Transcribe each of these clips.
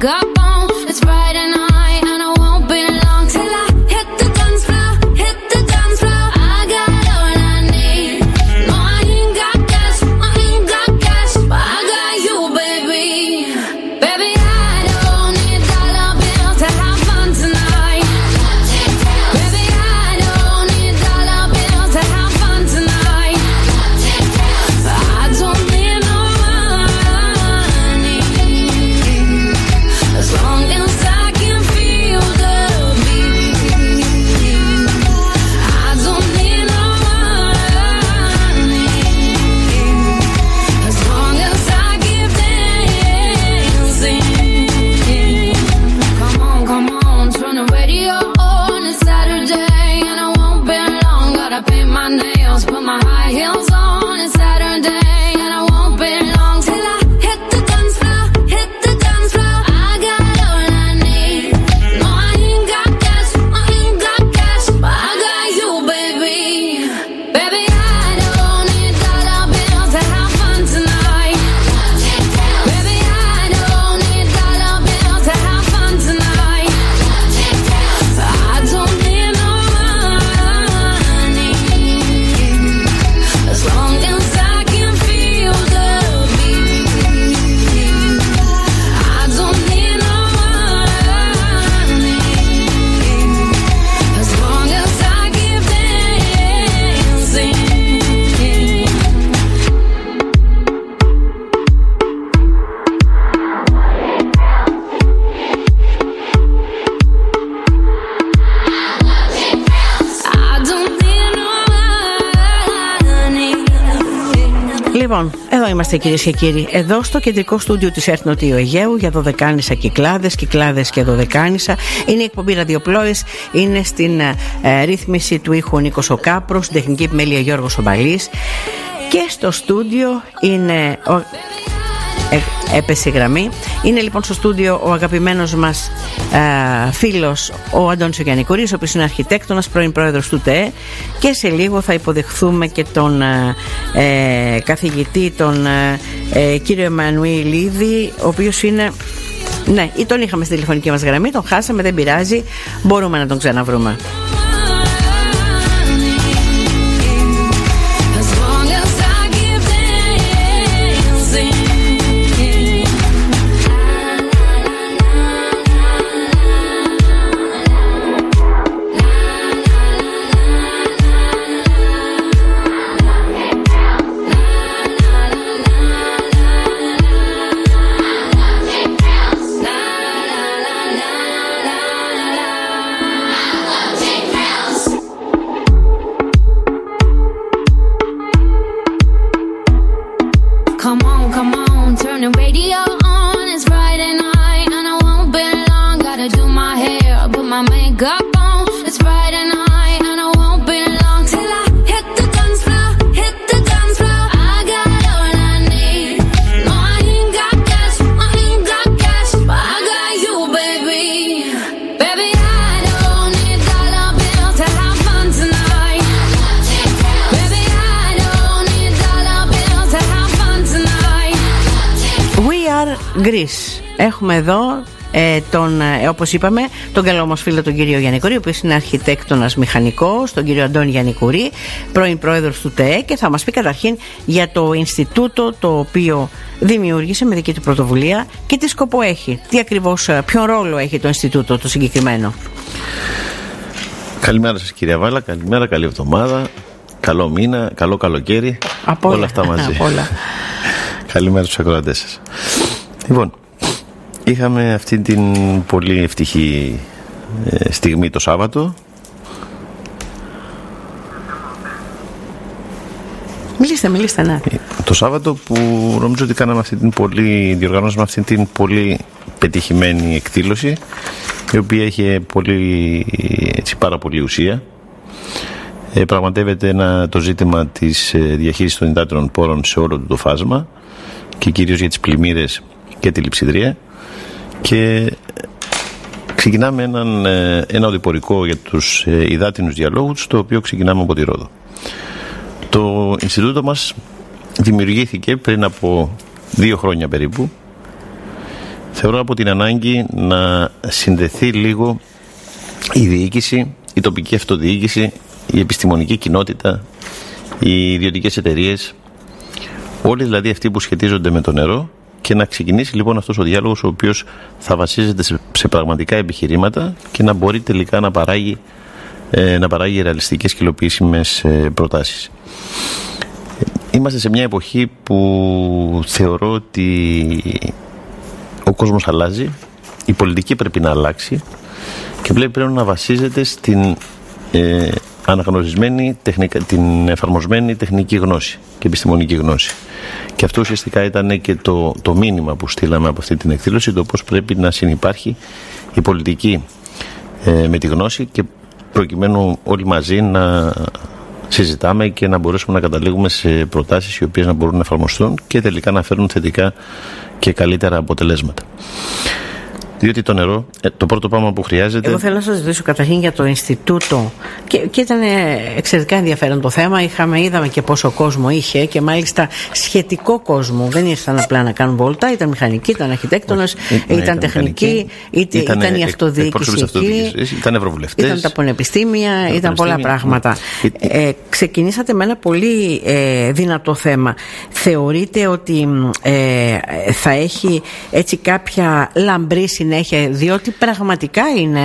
makeup on. It's Friday night and I won't be long till I hit the dance floor, hit the dance floor. I got all I need. No, I ain't got cash, but I got you, baby. Baby, I don't need dollar bills to have fun tonight. Baby, I don't need dollar bills to have fun tonight. I don't need no money as long as I can feel the beat. I don't need no money as long as I keep dancing. Come on, turn the radio on. It's Saturday and I won't be long. Gotta paint my nails, put my high heels on. It's Saturday and I won't be long till I hit the dance floor, hit the dance floor. I got all I need. No, I ain't got cash, but I got you, baby. Baby, I don't need dollar bills to have fun tonight. Baby, I don't need dollar bills to have fun tonight. I don't need no money as long as I can feel the beat. I don't need no money as long as I keep dancing. I don't need no money. Λοιπόν, εδώ είμαστε κυρίες και κύριοι. Εδώ στο κεντρικό στούντιο της ΕΡΤ Νοτιού Αιγαίου για Δωδεκάνησα Κυκλάδες και Δωδεκάνησα. Είναι η εκπομπή Ραδιοπλόης. Είναι στην ρύθμιση του ήχου Νίκος ο Κάπρος, στην τεχνική επιμέλεια Γιώργος Ομπαλής. Και στο στούντιο είναι έπεσε η γραμμή. Είναι λοιπόν στο στούντιο ο αγαπημένος μας φίλος ο Αντώνης ο Γιαννικουρής, ο οποίος είναι αρχιτέκτονας, πρώην πρόεδρος του ΤΕΕ, και σε λίγο θα υποδεχθούμε και τον καθηγητή, τον κύριο Εμμανουηλίδη, ο οποίος είναι... Ναι, ή τον είχαμε στη τηλεφωνική μας γραμμή, τον χάσαμε, δεν πειράζει, μπορούμε να τον ξαναβρούμε. Greece. Έχουμε εδώ τον, όπως είπαμε, τον καλό μας φίλο τον κύριο Γιαννικουρή, ο οποίος είναι αρχιτέκτονας μηχανικός, τον κύριο Αντώνη Γιαννικουρή, πρώην πρόεδρος του ΤΕΕ, και θα μας πει καταρχήν για το Ινστιτούτο το οποίο δημιούργησε με δική του πρωτοβουλία και τι σκοπό έχει, τι ακριβώς, ποιον ρόλο έχει το Ινστιτούτο το συγκεκριμένο. Καλημέρα σας κυρία Βάλα, καλημέρα, καλή εβδομάδα, καλό μήνα, καλό καλοκαίρι, όλα αυτά μαζί. Καλημέρα στους ακροατές σας. Λοιπόν, είχαμε αυτή την πολύ ευτυχή στιγμή το Σάββατο. Μιλήστε, ναι. Το Σάββατο που νομίζω ότι κάναμε διοργανώσαμε αυτή την πολύ πετυχημένη εκδήλωση, η οποία είχε πάρα πολύ ουσία. Πραγματεύεται το ζήτημα της διαχείρισης των υδάτινων πόρων σε όλο το φάσμα και κυρίως για τις πλημμύρες και τη λειψιδρία, και ξεκινάμε ένα οδηπορικό για τους υδάτινους διαλόγους, το οποίο ξεκινάμε από τη Ρόδο. Το Ινστιτούτο μας δημιουργήθηκε πριν από 2 χρόνια περίπου. θεωρώ από την ανάγκη να συνδεθεί λίγο η διοίκηση, η τοπική αυτοδιοίκηση, η επιστημονική κοινότητα, οι ιδιωτικές εταιρείες, όλοι δηλαδή αυτοί που σχετίζονται με το νερό, και να ξεκινήσει λοιπόν αυτός ο διάλογος, ο οποίος θα βασίζεται σε πραγματικά επιχειρήματα και να μπορεί τελικά να παράγει ρεαλιστικές και υλοποιήσιμες προτάσεις. Είμαστε σε μια εποχή που θεωρώ ότι ο κόσμος αλλάζει, η πολιτική πρέπει να αλλάξει και πρέπει να βασίζεται στην αναγνωρισμένη, την εφαρμοσμένη τεχνική γνώση και επιστημονική γνώση. Και αυτό ουσιαστικά ήταν και το μήνυμα που στείλαμε από αυτή την εκδήλωση, το πώς πρέπει να συνυπάρχει η πολιτική με τη γνώση, και προκειμένου όλοι μαζί να συζητάμε και να μπορέσουμε να καταλήγουμε σε προτάσεις οι οποίες να μπορούν να εφαρμοστούν και τελικά να φέρουν θετικά και καλύτερα αποτελέσματα. Διότι το νερό, το πρώτο πράγμα που χρειάζεται... Εγώ θέλω να σας ζητήσω καταρχήν για το Ινστιτούτο, και ήταν εξαιρετικά ενδιαφέρον το θέμα. Είδαμε και πόσο κόσμο είχε, και μάλιστα σχετικό κόσμο. Δεν ήρθαν απλά να κάνουν βόλτα, ήταν μηχανικοί, ήταν αρχιτέκτονες, ήταν τεχνικοί, ήταν η αυτοδιοίκηση εκεί, ήταν ευρωβουλευτές, ήταν τα πανεπιστήμια, ήταν πολλά πράγματα. Ξεκινήσατε με ένα πολύ δυνατό θέμα. Θεωρείτε ότι θα έχει έτσι κάποια λαμπρή συνέχεια, διότι πραγματικά είναι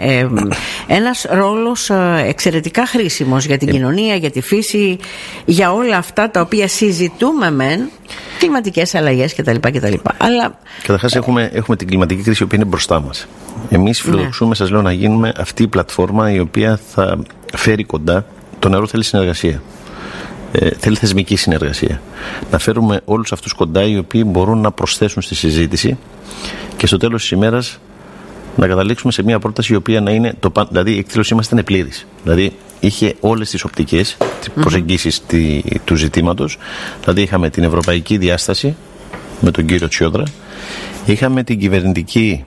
ένας ρόλος εξαιρετικά χρήσιμος για την κοινωνία, για τη φύση, για όλα αυτά τα οποία συζητούμε μεν, κλιματικές αλλαγές κτλ. Αλλά καταρχάς έχουμε την κλιματική κρίση, η οποία είναι μπροστά μας. Εμείς φιλοδοξούμε, σας λέω, να γίνουμε αυτή η πλατφόρμα η οποία θα φέρει κοντά. Το νερό θέλει συνεργασία. Θέλει θεσμική συνεργασία. Να φέρουμε όλους αυτούς κοντά, οι οποίοι μπορούν να προσθέσουν στη συζήτηση, και στο τέλος της ημέρας να καταλήξουμε σε μια πρόταση η οποία να είναι δηλαδή η εκδήλωσή μας ήταν πλήρης. Δηλαδή είχε όλες τις οπτικές προσεγγίσεις του ζητήματος. Δηλαδή είχαμε την ευρωπαϊκή διάσταση με τον κύριο Τσιόδρα, είχαμε την κυβερνητική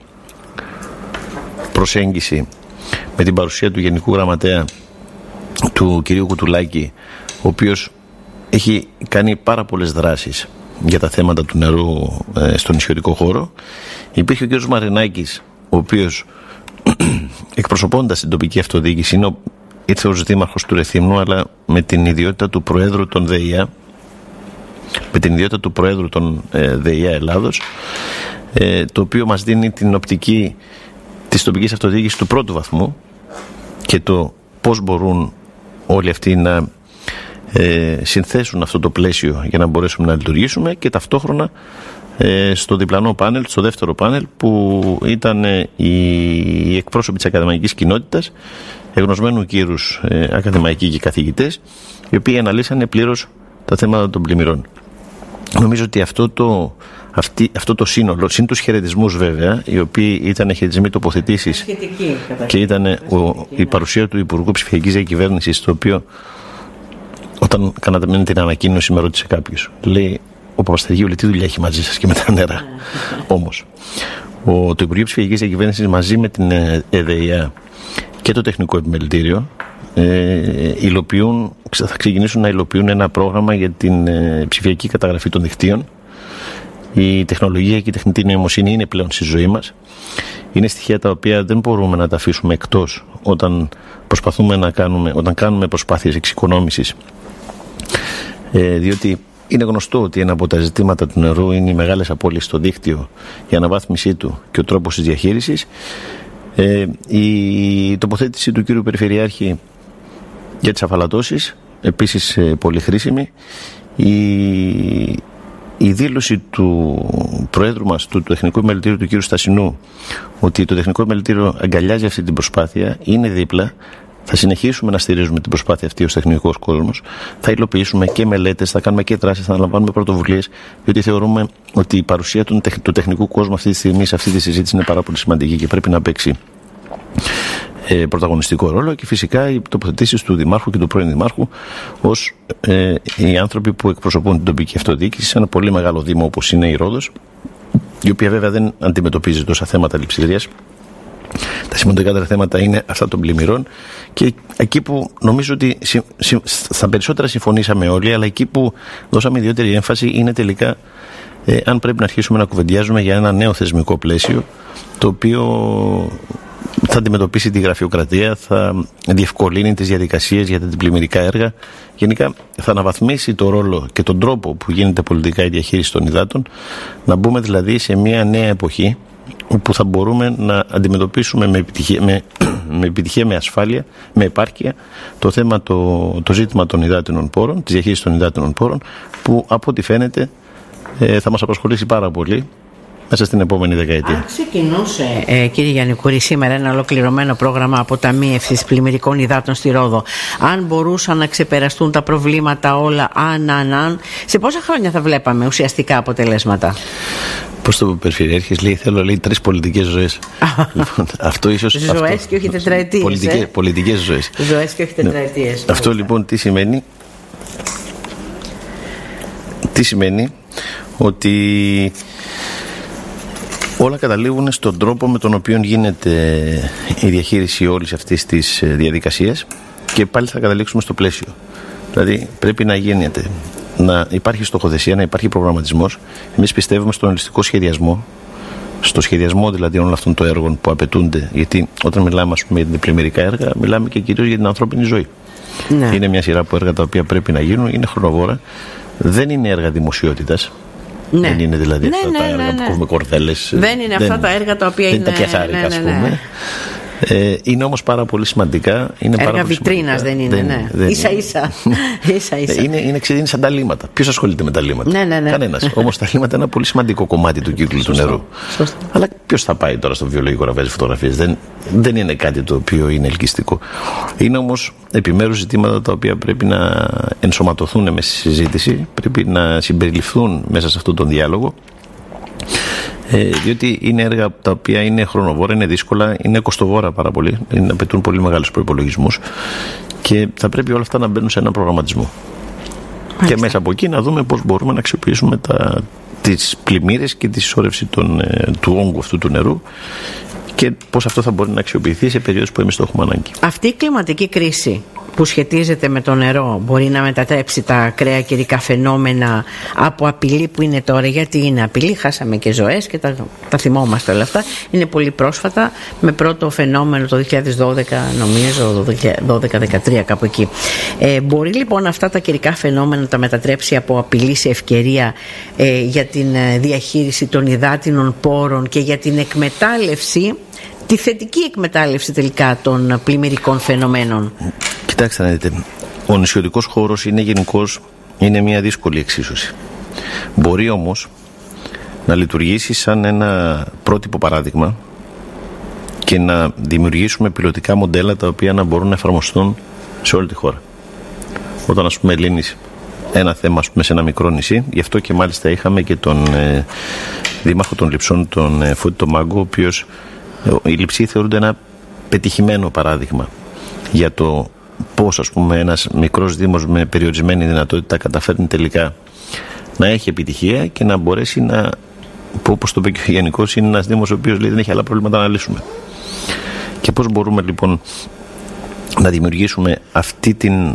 προσέγγιση με την παρουσία του Γενικού Γραμματέα, του κυρίου Κουτουλάκη, ο οποίος έχει κάνει πάρα πολλές δράσεις για τα θέματα του νερού στον νησιωτικό χώρο. Υπήρχε ο κ. Μαρινάκης, ο οποίος εκπροσωπώντας την τοπική αυτοδιοίκηση ήρθε ως δήμαρχος του Ρεθύμνου, αλλά με την ιδιότητα του Προέδρου των ΔΕΙΑ, ΔΕΙΑ Ελλάδος, το οποίο μας δίνει την οπτική της τοπικής αυτοδιοίκησης του πρώτου βαθμού και το πώς μπορούν όλοι αυτοί να συνθέσουν αυτό το πλαίσιο για να μπορέσουμε να λειτουργήσουμε, και ταυτόχρονα στο διπλανό πάνελ, στο δεύτερο πάνελ, που ήταν οι εκπρόσωποι της ακαδημαϊκής κοινότητας, εγνωσμένου κύρους ακαδημαϊκοί και καθηγητές, οι οποίοι αναλύσανε πλήρως τα θέματα των πλημμυρών. Νομίζω ότι αυτό το σύνολο, συν τους χαιρετισμούς βέβαια, οι οποίοι ήταν χαιρετισμοί τοποθετήσεις, και ήταν η παρουσία του Υπουργού Ψηφιακής Διακυβέρνησης, το οποίο όταν κάνατε την ανακοίνωση με ρώτησε κάποιος, λέει, ο Παπαστεργίου, τι δουλειά έχει μαζί σας και με τα νερά? Όμως το Υπουργείο Ψηφιακής Διακυβέρνησης μαζί με την ΕΔΕΙΑ και το Τεχνικό Επιμελητήριο θα ξεκινήσουν να υλοποιούν ένα πρόγραμμα για την ψηφιακή καταγραφή των δικτύων. Η τεχνολογία και η τεχνητή νοημοσύνη είναι πλέον στη ζωή μας. Είναι στοιχεία τα οποία δεν μπορούμε να τα αφήσουμε εκτός όταν κάνουμε προσπάθειες εξοικονόμησης, διότι είναι γνωστό ότι ένα από τα ζητήματα του νερού είναι οι μεγάλες απώλειες στο δίκτυο, η αναβάθμισή του και ο τρόπος της διαχείρισης. Η τοποθέτηση του κύριου Περιφερειάρχη για τις αφαλατώσεις, επίσης πολύ χρήσιμη. Η δήλωση του Προέδρου μας, του Τεχνικού Επιμελητήριου, του κ. Στασινού, ότι το Τεχνικό Επιμελητήριο αγκαλιάζει αυτή την προσπάθεια, είναι δίπλα. Θα συνεχίσουμε να στηρίζουμε την προσπάθεια αυτή ως τεχνικός κόσμος. Θα υλοποιήσουμε και μελέτες, θα κάνουμε και δράσεις, θα αναλαμβάνουμε πρωτοβουλίες, διότι θεωρούμε ότι η παρουσία του τεχνικού κόσμου αυτή τη στιγμή σε αυτή τη συζήτηση είναι πάρα πολύ σημαντική και πρέπει να παίξει πρωταγωνιστικό ρόλο, και φυσικά οι τοποθετήσεις του Δημάρχου και του πρώην Δημάρχου ως οι άνθρωποι που εκπροσωπούν την τοπική αυτοδιοίκηση σε ένα πολύ μεγάλο δήμο όπως είναι η Ρόδος, η οποία βέβαια δεν αντιμετωπίζει τόσα θέματα λειψιδρίας. Τα σημαντικότερα θέματα είναι αυτά των πλημμυρών, και εκεί που νομίζω ότι στα περισσότερα συμφωνήσαμε όλοι, αλλά εκεί που δώσαμε ιδιαίτερη έμφαση είναι τελικά αν πρέπει να αρχίσουμε να κουβεντιάζουμε για ένα νέο θεσμικό πλαίσιο, το οποίο θα αντιμετωπίσει τη γραφειοκρατία, θα διευκολύνει τις διαδικασίες για τα πλημμυρικά έργα. Γενικά θα αναβαθμίσει το ρόλο και τον τρόπο που γίνεται πολιτικά η διαχείριση των υδάτων, να μπούμε δηλαδή σε μια νέα εποχή όπου θα μπορούμε να αντιμετωπίσουμε με επιτυχία, με ασφάλεια, με επάρκεια το θέμα, το ζήτημα των υδάτινων πόρων, της διαχείρισης των υδάτινων πόρων, που από ό,τι φαίνεται θα μας απασχολήσει πάρα πολύ μέσα στην επόμενη δεκαετία. Αν ξεκινούσε, κύριε Γιαννικούρη, σήμερα ένα ολοκληρωμένο πρόγραμμα αποταμίευσης πλημμυρικών υδάτων στη Ρόδο, αν μπορούσαν να ξεπεραστούν τα προβλήματα όλα, σε πόσα χρόνια θα βλέπαμε ουσιαστικά αποτελέσματα? Πώς το Περιφερειάρχης λέει, θέλω 3 πολιτικές ζωές. Αυτό ίσως. Ζωές και όχι τετραετίες. Πολιτικές ζωές. Ζωές και όχι τετραετίες. Αυτό λοιπόν τι σημαίνει? Τι σημαίνει? Ότι όλα καταλήγουν στον τρόπο με τον οποίο γίνεται η διαχείριση όλης αυτής της διαδικασίας, και πάλι θα καταλήξουμε στο πλαίσιο. Δηλαδή πρέπει να γίνεται, να υπάρχει στοχοθεσία, να υπάρχει προγραμματισμός. Εμείς πιστεύουμε στον ολιστικό σχεδιασμό, στο σχεδιασμό δηλαδή όλων αυτών των έργων που απαιτούνται, γιατί όταν μιλάμε για την πλημμυρικά έργα, μιλάμε και κυρίως για την ανθρώπινη ζωή. Ναι. Είναι μια σειρά από έργα τα οποία πρέπει να γίνουν, είναι χρονοβόρα, δεν είναι έργα δημοσιότητας. Ναι. Δεν είναι δηλαδή αυτά τα έργα που κόβουμε κορδέλες. Δεν είναι αυτά τα έργα τα οποία είναι. Δεν είναι τα πιασάρικα, ας πούμε. Είναι όμως πάρα πολύ σημαντικά. Είναι έργα βιτρίνας δεν είναι. Ίσα-ίσα. Είναι σαν τα λίματα. Ποιος ασχολείται με τα λίματα? Κανένας. Όμως τα λίματα είναι ένα πολύ σημαντικό κομμάτι του κύκλου του νερού. Αλλά ποιος θα πάει τώρα στο βιολογικό να βγάζει φωτογραφίες? Δεν είναι κάτι το οποίο είναι ελκυστικό. Είναι όμως επιμέρους ζητήματα τα οποία πρέπει να ενσωματωθούν μέσα στη συζήτηση, πρέπει να συμπεριληφθούν μέσα σε αυτόν τον διάλογο. Διότι είναι έργα τα οποία είναι χρονοβόρα, είναι δύσκολα, είναι κοστοβόρα πάρα πολύ, απαιτούν πολύ μεγάλους προϋπολογισμούς, και θα πρέπει όλα αυτά να μπαίνουν σε έναν προγραμματισμό. Μάλιστα. Και μέσα από εκεί να δούμε πώς μπορούμε να αξιοποιήσουμε τις πλημμύρες και τη συσσόρευση του όγκου αυτού του νερού, και πώς αυτό θα μπορεί να αξιοποιηθεί σε περίοδους που εμείς το έχουμε ανάγκη. Αυτή η κλιματική κρίση που σχετίζεται με το νερό μπορεί να μετατρέψει τα ακραία καιρικά φαινόμενα από απειλή που είναι τώρα? Γιατί είναι απειλή, χάσαμε και ζωές και τα θυμόμαστε όλα αυτά. Είναι πολύ πρόσφατα, με πρώτο φαινόμενο το 2012, νομίζω 12-13 κάπου εκεί. Μπορεί λοιπόν αυτά τα καιρικά φαινόμενα να τα μετατρέψει από απειλή σε ευκαιρία για την διαχείριση των υδάτινων πόρων και για την εκμετάλλευση, τη θετική εκμετάλλευση τελικά των πλημμυρικών φαινομένων? Κοιτάξτε να δείτε, ο νησιωτικός χώρος είναι μια δύσκολη εξίσωση. Μπορεί όμως να λειτουργήσει σαν ένα πρότυπο παράδειγμα και να δημιουργήσουμε πιλωτικά μοντέλα τα οποία να μπορούν να εφαρμοστούν σε όλη τη χώρα. Όταν ας πούμε λύνεις ένα θέμα σε ένα μικρό νησί, γι' αυτό και μάλιστα είχαμε και τον δήμαρχο των Λειψών, τον Φώτη το Μάγκο, ο οποίος, οι Λειψοί θεωρούνται ένα πετυχημένο παράδειγμα για το πώς ας πούμε ένας μικρός δήμος με περιορισμένη δυνατότητα καταφέρνει τελικά να έχει επιτυχία και να μπορέσει να, που όπως το είπε και ο Γενικός, είναι ένας δήμος ο οποίος λέει δεν έχει άλλα προβλήματα να λύσουμε. Και πώς μπορούμε λοιπόν να δημιουργήσουμε αυτή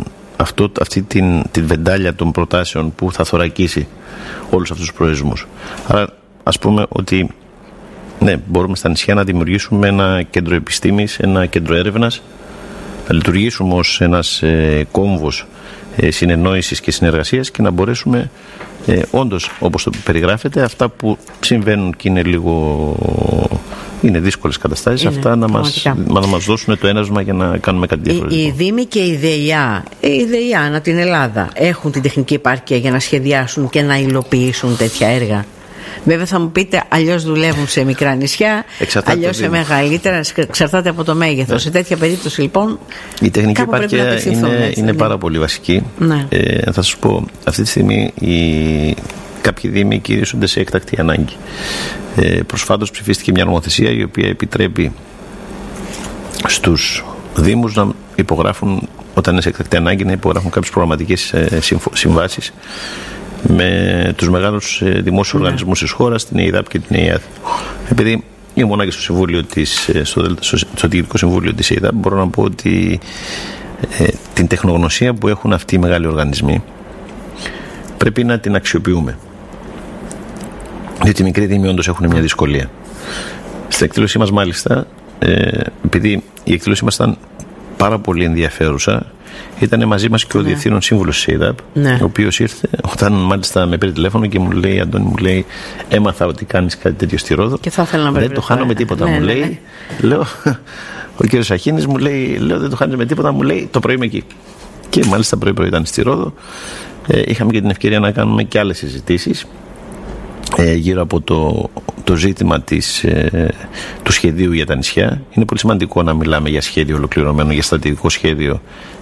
την βεντάλια των προτάσεων που θα θωρακίσει όλους αυτούς τους προορισμούς. Άρα ας πούμε ότι ναι, μπορούμε στα νησιά να δημιουργήσουμε ένα κέντρο επιστήμης, ένα κέντρο έρευνας, να λειτουργήσουμε ως ένας κόμβος συνεννόησης και συνεργασίας και να μπορέσουμε όντως, όπως το περιγράφεται, αυτά που συμβαίνουν και είναι δύσκολες καταστάσεις, αυτά να μας δώσουν το ένασμα για να κάνουμε κάτι διαφορετικό. Οι Δήμοι και η ΔΕΙΑ ανά την Ελλάδα έχουν την τεχνική επάρκεια για να σχεδιάσουν και να υλοποιήσουν τέτοια έργα? Βέβαια θα μου πείτε, αλλιώς δουλεύουν σε μικρά νησιά, αλλιώς σε μεγαλύτερα, εξαρτάται από το μέγεθος. Σε τέτοια περίπτωση λοιπόν η τεχνική επάρκεια είναι πάρα πολύ βασική. Ναι. Θα σας πω, αυτή τη στιγμή κάποιοι δήμοι κηρύσσονται σε έκτακτη ανάγκη. Προσφάτως ψηφίστηκε μια νομοθεσία η οποία επιτρέπει στους δήμους να υπογράφουν, όταν είναι σε έκτακτη ανάγκη, να υπογράφουν κάποιες προγραμματικές συμβάσεις με τους μεγάλους δημόσιους οργανισμούς της χώρας, την ΕΙΔΑΠ και την ΕΙΑΔ. Επειδή ήμουν και στο Διοικητικό Συμβούλιο της ΕΙΔΑΠ, μπορώ να πω ότι την τεχνογνωσία που έχουν αυτοί οι μεγάλοι οργανισμοί πρέπει να την αξιοποιούμε. διότι οι μικροί δήμοι όντως έχουν μια δυσκολία. Στην εκδήλωσή μας, μάλιστα, επειδή η εκδήλωσή μας ήταν πάρα πολύ ενδιαφέρουσα, ήταν μαζί μας και ο Διευθύνων Σύμβουλος της ΕΙΔΑΠ, ο οποίος ήρθε, όταν μάλιστα με πήρε τηλέφωνο και μου λέει: Αντώνη, μου λέει, έμαθα ότι κάνεις κάτι τέτοιο στη Ρόδο. Και θα ήθελα να δεν το χάνω με τίποτα, μου λέει. Λέω, ο κύριος Αχίνης μου λέει: δεν το χάνεις με τίποτα, μου λέει, το πρωί είμαι εκεί. Και μάλιστα πρωί ήταν στη Ρόδο. Είχαμε και την ευκαιρία να κάνουμε και άλλες συζητήσεις γύρω από το ζήτημα του σχεδίου για τα νησιά. Είναι πολύ σημαντικό να μιλάμε για σχέδιο ολοκληρωμένο, για στρατηγικό σχέδιο,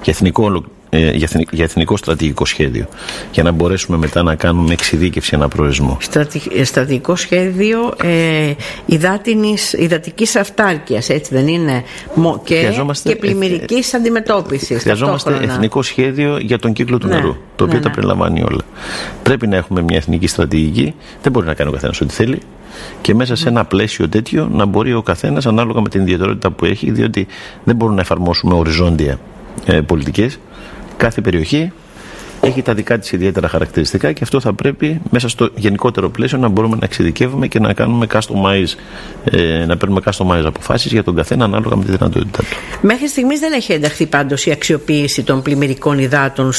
για εθνικό στρατηγικό σχέδιο, για να μπορέσουμε μετά να κάνουμε εξειδίκευση, ένα προορισμό. Στρατηγικό σχέδιο υδατικής αυτάρκειας, έτσι δεν είναι, και πλημμυρικής αντιμετώπισης. Χρειαζόμαστε εθνικό σχέδιο για τον κύκλο του νερού, το οποίο τα περιλαμβάνει όλα. Πρέπει να έχουμε μια εθνική στρατηγική, δεν μπορεί να κάνει ο καθένας ό,τι θέλει, και μέσα σε ένα πλαίσιο τέτοιο να μπορεί ο καθένας ανάλογα με την ιδιαιτερότητα που έχει, διότι δεν μπορούμε να εφαρμόσουμε οριζόντια πολιτικές. Κάθε περιοχή έχει τα δικά της ιδιαίτερα χαρακτηριστικά και αυτό θα πρέπει μέσα στο γενικότερο πλαίσιο να μπορούμε να εξειδικεύουμε και να κάνουμε να παίρνουμε customize αποφάσεις για τον καθένα ανάλογα με τη δυνατότητά του. Μέχρι στιγμής δεν έχει ενταχθεί πάντως η αξιοποίηση των πλημμυρικών υδάτων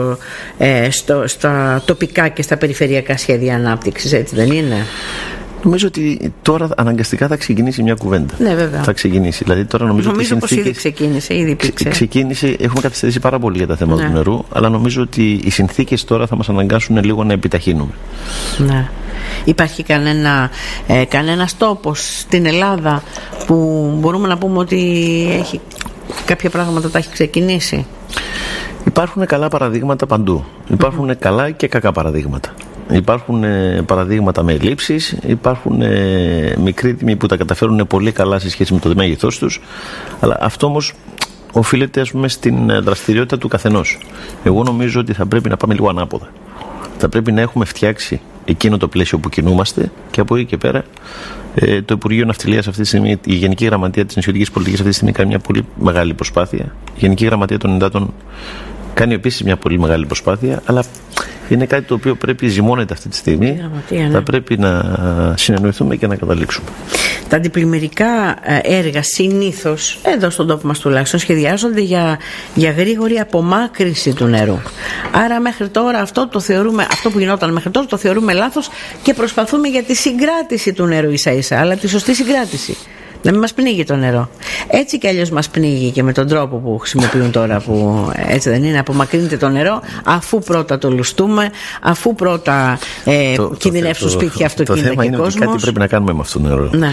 στα τοπικά και στα περιφερειακά σχέδια ανάπτυξης, έτσι δεν είναι? Νομίζω ότι τώρα αναγκαστικά θα ξεκινήσει μια κουβέντα. Ναι, βέβαια. Θα ξεκινήσει. Δηλαδή τώρα νομίζω πως ήδη ξεκίνησε. Ξεκίνησε, έχουμε καθυστερήσει πάρα πολύ για τα θέματα του νερού, αλλά νομίζω ότι οι συνθήκες τώρα θα μας αναγκάσουν λίγο να επιταχύνουμε. Ναι. Υπάρχει κανένας τόπος στην Ελλάδα που μπορούμε να πούμε ότι έχει κάποια πράγματα τα έχει ξεκινήσει? Υπάρχουν καλά παραδείγματα παντού. Υπάρχουν καλά και κακά παραδείγματα. Υπάρχουν παραδείγματα με ελλείψεις, υπάρχουν μικροί δήμοι που τα καταφέρουν πολύ καλά σε σχέση με το μέγεθός τους, αλλά αυτό όμως οφείλεται, ας πούμε, στην δραστηριότητα του καθενός. Εγώ νομίζω ότι θα πρέπει να πάμε λίγο ανάποδα. Θα πρέπει να έχουμε φτιάξει εκείνο το πλαίσιο που κινούμαστε και από εκεί και πέρα το Υπουργείο Ναυτιλίας αυτή τη στιγμή, η Γενική Γραμματεία της Νησιωτικής Πολιτικής αυτή τη στιγμή κάνει μια πολύ μεγάλη προσπάθεια. Η Γενική Γραμματεία των Υδάτων κάνει επίσης μια πολύ μεγάλη προσπάθεια, αλλά είναι κάτι το οποίο πρέπει, ζυμώνεται αυτή τη στιγμή. Θα πρέπει να συνεννοηθούμε και να καταλήξουμε. Τα αντιπλημμυρικά έργα συνήθως, εδώ στον τόπο μας τουλάχιστον, σχεδιάζονται για γρήγορη απομάκρυνση του νερού. Άρα μέχρι τώρα αυτό που γινόταν μέχρι τώρα το θεωρούμε λάθος και προσπαθούμε για τη συγκράτηση του νερού ίσα-ίσα, αλλά τη σωστή συγκράτηση. Να μην μας πνίγει το νερό. Έτσι κι αλλιώς μας πνίγει και με τον τρόπο που χρησιμοποιούν τώρα, που έτσι δεν είναι, απομακρύνεται το νερό αφού πρώτα το λουστούμε, αφού πρώτα κινδυνεύσουν σπίτια, αυτοκίνητα και κόσμος. Είναι ότι κάτι πρέπει να κάνουμε με αυτό το νερό. Ναι.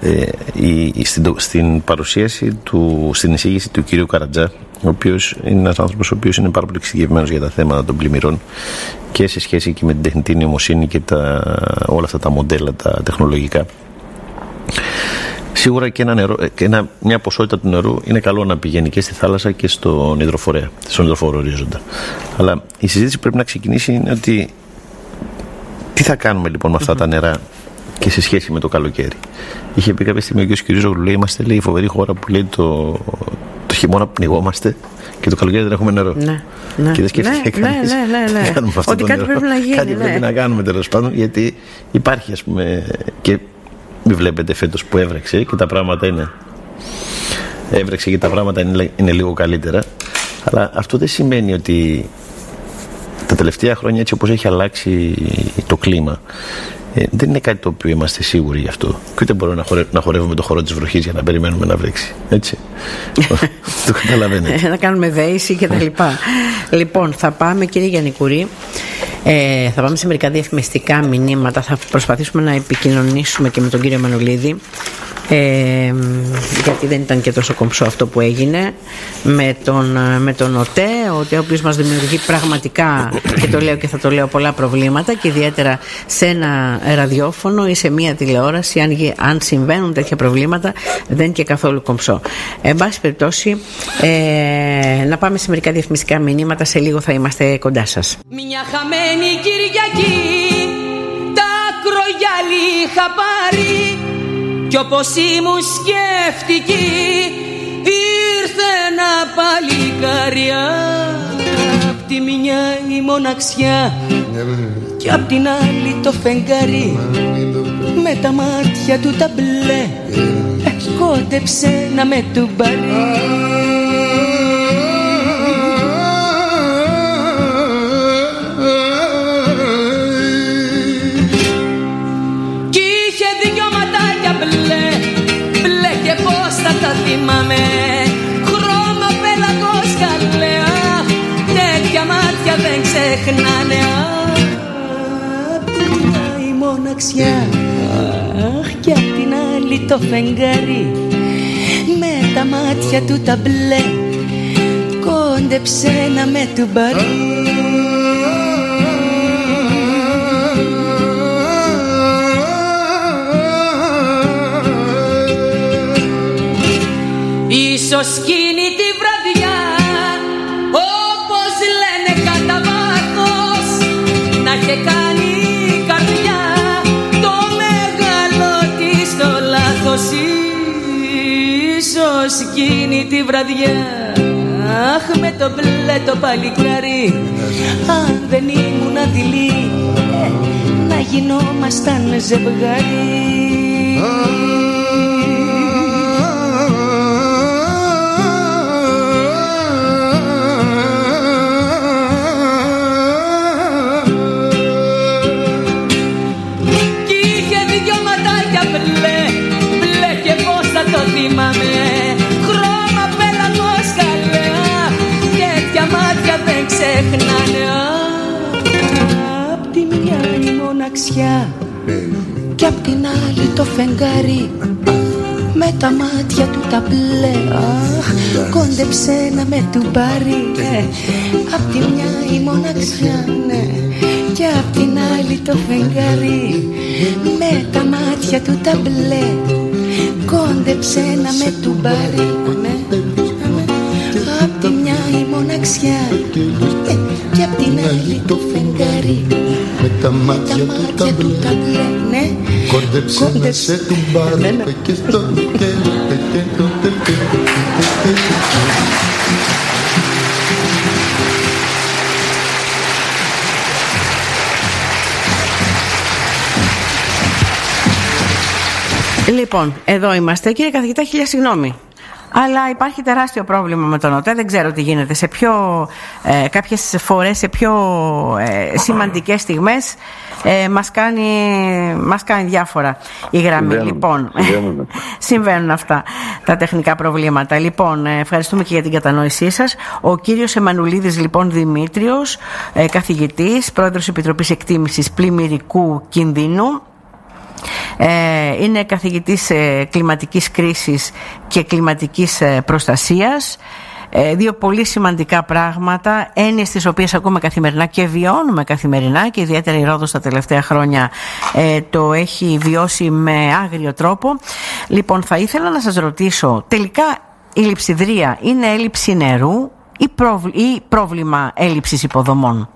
Στην παρουσίαση στην εισήγηση του κυρίου Καρατζά, ο οποίος είναι ένας άνθρωπος ο οποίος είναι πάρα πολύ εξειδικευμένος για τα θέματα των πλημμυρών και σε σχέση και με την τεχνητή νοημοσύνη και όλα αυτά τα μοντέλα τα τεχνολογικά, σίγουρα και μια ποσότητα του νερού είναι καλό να πηγαίνει και στη θάλασσα και στον υδροφόρο ορίζοντα. Αλλά η συζήτηση που πρέπει να ξεκινήσει είναι ότι τι θα κάνουμε λοιπόν με αυτά τα νερά και σε σχέση με το καλοκαίρι. Είχε πει κάποια στιγμή ο κ. Κυρίζογλου, λέει, είμαστε, λέει, η φοβερή χώρα που λέει το χειμώνα πνιγόμαστε και το καλοκαίρι δεν έχουμε νερό. Ναι. Και δεν σκέφτηκε κανείς να κάνουμε αυτό ότι το κάτι νερό. Πρέπει να γίνει, κάτι πρέπει να κάνουμε, τέλος πάντων, γιατί υπάρχει, ας πούμε, και μην βλέπετε φέτος που έβρεξε και τα πράγματα είναι λίγο καλύτερα, αλλά αυτό δεν σημαίνει ότι τα τελευταία χρόνια, έτσι όπως έχει αλλάξει το κλίμα, δεν είναι κάτι το οποίο είμαστε σίγουροι γι' αυτό. Και ούτε μπορούμε να χορεύουμε το χορό της βροχής για να περιμένουμε να βρέξει. Έτσι. Το καταλαβαίνετε. Να κάνουμε δέηση και τα λοιπά. Λοιπόν, θα πάμε, κύριε Γιαννικουρή, θα πάμε σε μερικά διαφημιστικά μηνύματα. Θα προσπαθήσουμε να επικοινωνήσουμε και με τον κύριο Μανουλίδη, γιατί δεν ήταν και τόσο κομψό αυτό που έγινε με τον ΟΤΕ, ο οποίος μας δημιουργεί πραγματικά, και το λέω και θα το λέω, πολλά προβλήματα, και ιδιαίτερα σε ένα ραδιόφωνο ή σε μια τηλεόραση, αν συμβαίνουν τέτοια προβλήματα, δεν είναι και καθόλου κομψό. Εν πάση περιπτώσει, να πάμε σε μερικά διαφημιστικά μηνύματα. Σε λίγο θα είμαστε κοντά σας. Μια χαμένη Κυριακή, τα κρογιάλι είχα πάρει, κι όπως ήμουν σκέφτικη, ήρθε ένα παλικάρια. Απ' τη μια η μοναξιά, κι απ' την άλλη το φεγγάρι. τα μάτια του τα μπλε, κόντεψε να με του πάρει. Κι είχε δυο ματάκια μπλε, μπλε και πως θα τα θυμάμαι, χρώμα πέλαγος καλέα, τέτοια μάτια δεν ξεχνάνε. Απ' τη μια η μοναξιά, αχ, κι απ' την άλλη το φεγγάρι, με τα μάτια του τα μπλε, κόντεψε να με του πάρει. Ίσως εκείνη τη βραδιά, όπως λένε κατά βάθος, να είχε κάνει η καρδιά το μεγάλο της το λάθος. Ίσως εκείνη τη βραδιά, αχ, με το μπλε το παλικάρι, αν δεν ήμουν δειλή, να γινόμασταν ζευγάρι. Χρώμα πέλαγος καλέα, τέτοια μάτια δεν ξεχνάνε. Απ' τη μια η μοναξιά, κι απ' την άλλη το φεγγάρι, με τα μάτια του τα μπλε, κόντεψε να με του πάρει. Απ' τη μια η μοναξιά, ναι, κι απ' την άλλη το φεγγάρι, με τα μάτια του τα μπλε, κόντεψε να με του πάρει. Απ' τη μια η μοναξιά, και απ' την άλλη το φεγγάρι, με τα μάτια του τα μπλε, ναι, κόντεψε να σε του πάρει. Λοιπόν, εδώ είμαστε. Κύριε καθηγητά, χίλια συγγνώμη, αλλά υπάρχει τεράστιο πρόβλημα με τον ΟΤΕ. Δεν ξέρω τι γίνεται. Σε πιο, κάποιες φορές, σε πιο σημαντικές στιγμές, μας κάνει διάφορα η γραμμή. Λοιπόν, συμβαίνουν αυτά τα τεχνικά προβλήματα. Λοιπόν, ευχαριστούμε και για την κατανόησή σας. Ο κύριος Εμμανουλίδης, λοιπόν, Δημήτριος, καθηγητής, πρόεδρος Επιτροπής Εκτίμησης Πλημμυρικού Κινδύνου. Είναι καθηγητής κλιματικής κρίσης και κλιματικής προστασίας. Δύο πολύ σημαντικά πράγματα, έννοιες τις οποίες ακούμε καθημερινά και βιώνουμε καθημερινά, και ιδιαίτερα η Ρόδος τα τελευταία χρόνια το έχει βιώσει με άγριο τρόπο. Λοιπόν, θα ήθελα να σας ρωτήσω, τελικά η λειψιδρία είναι έλλειψη νερού ή πρόβλημα έλλειψης υποδομών?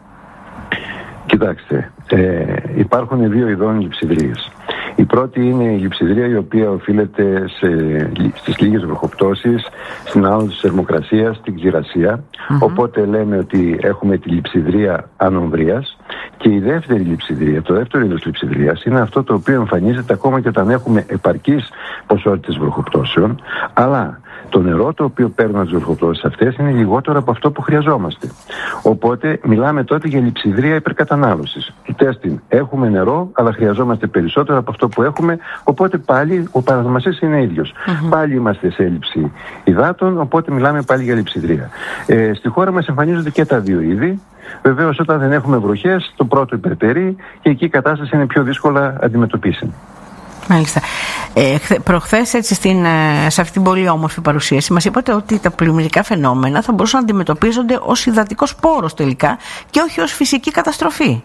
Κοιτάξτε, υπάρχουν δύο ειδών λειψιδρίες. Η πρώτη είναι η λειψιδρία, η οποία οφείλεται στις λίγες βροχοπτώσεις, στην άνοδο της θερμοκρασίας, στην ξηρασία. Οπότε λέμε ότι έχουμε τη λειψιδρία ανομβρίας. Και η δεύτερη λειψιδρία, το δεύτερο είδος λειψιδρίας, είναι αυτό το οποίο εμφανίζεται ακόμα και όταν έχουμε επαρκείς ποσότητες βροχοπτώσεων, αλλά το νερό το οποίο παίρνουν τις βροχοπτώσεις αυτές είναι λιγότερο από αυτό που χρειαζόμαστε. Οπότε μιλάμε τότε για λειψιδρία υπερκατανάλωσης. Του τέστην έχουμε νερό, αλλά χρειαζόμαστε περισσότερο από αυτό που έχουμε, οπότε πάλι ο παραδομασής είναι ίδιος. Πάλι είμαστε σε έλλειψη υδάτων, οπότε μιλάμε πάλι για λειψιδρία. Στη χώρα μας εμφανίζονται και τα δύο είδη. Βεβαίως, όταν δεν έχουμε βροχές, το πρώτο υπερτερεί και εκεί η κατάσταση είναι πιο δύσκολα αντιμετωπίσιμη. Μάλιστα. Προχθές, έτσι, σε αυτή την πολύ όμορφη παρουσίαση, μας είπατε ότι τα πλημμυρικά φαινόμενα θα μπορούσαν να αντιμετωπίζονται ως υδατικός πόρος τελικά και όχι ως φυσική καταστροφή.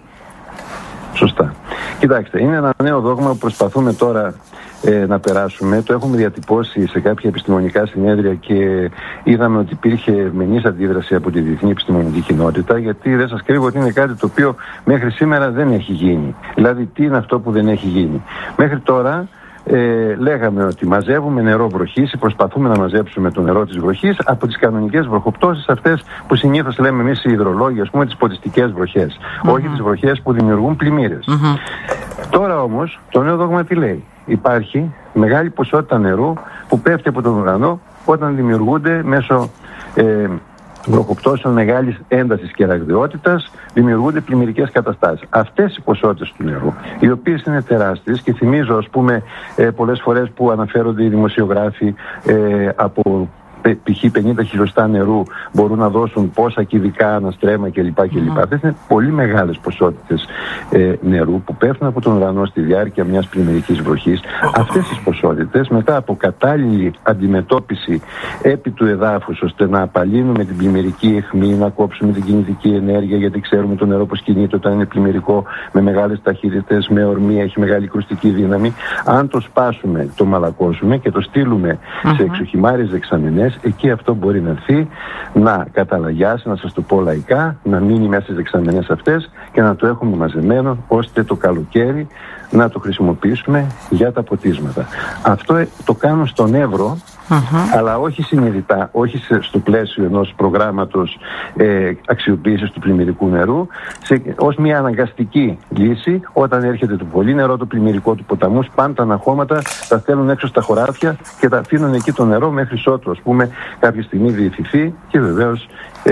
Σωστά. Κοιτάξτε, είναι ένα νέο δόγμα που προσπαθούμε τώρα να περάσουμε. Το έχουμε διατυπώσει σε κάποια επιστημονικά συνέδρια και είδαμε ότι υπήρχε ευμενής αντίδραση από τη διεθνή επιστημονική κοινότητα, γιατί δεν σας κρύβω ότι είναι κάτι το οποίο μέχρι σήμερα δεν έχει γίνει. Δηλαδή, τι είναι αυτό που δεν έχει γίνει? Μέχρι τώρα λέγαμε ότι μαζεύουμε νερό βροχής ή προσπαθούμε να μαζέψουμε το νερό της βροχής από τις κανονικές βροχοπτώσεις, αυτές που συνήθως λέμε εμείς οι υδρολόγοι, ας πούμε, τις ποτιστικές βροχές, όχι τις βροχές που δημιουργούν πλημμύρες. Τώρα όμως το νέο δόγμα τι λέει? υπάρχει μεγάλη ποσότητα νερού που πέφτει από τον ουρανό όταν δημιουργούνται μέσω βροχοπτώσεων μεγάλης έντασης και ραγδιότητας, δημιουργούνται πλημμυρικές καταστάσεις. Αυτές οι ποσότητες του νερού, οι οποίες είναι τεράστιες, και θυμίζω, ας πούμε, πολλές φορές που αναφέρονται οι δημοσιογράφοι από π.χ. 50 χιλιοστά νερού μπορούν να δώσουν πόσα κυβικά αναστρέμμα κλπ. Αυτές είναι πολύ μεγάλες ποσότητες νερού που πέφτουν από τον ουρανό στη διάρκεια μιας πλημμυρικής βροχής. Αυτές τις ποσότητες, μετά από κατάλληλη αντιμετώπιση επί του εδάφους, ώστε να απαλύνουμε την πλημμυρική αιχμή, να κόψουμε την κινητική ενέργεια, γιατί ξέρουμε το νερό πως κινείται όταν είναι πλημμυρικό, με μεγάλες ταχύτητες, με ορμή, έχει μεγάλη κρουστική δύναμη. Αν το σπάσουμε, το μαλακώσουμε και το στείλουμε σε εξοχυμάριες δεξαμενές, εκεί αυτό μπορεί να έρθει, να καταλαγιάσει, να σας το πω λαϊκά, να μείνει μέσα στις δεξαμενές αυτές και να το έχουμε μαζεμένο, ώστε το καλοκαίρι να το χρησιμοποιήσουμε για τα ποτίσματα. Αυτό το κάνουν στον Εύρο, αλλά όχι συνειδητά, όχι στο πλαίσιο ενός προγράμματος αξιοποίησης του πλημμυρικού νερού, ως μια αναγκαστική λύση. Όταν έρχεται το πολύ νερό, το πλημμυρικό του ποταμού, πάνε τα αναχώματα, τα στέλνουν έξω στα χωράφια και τα αφήνουν εκεί το νερό μέχρι ότου, ας πούμε, κάποια στιγμή διηθηθεί και βεβαίως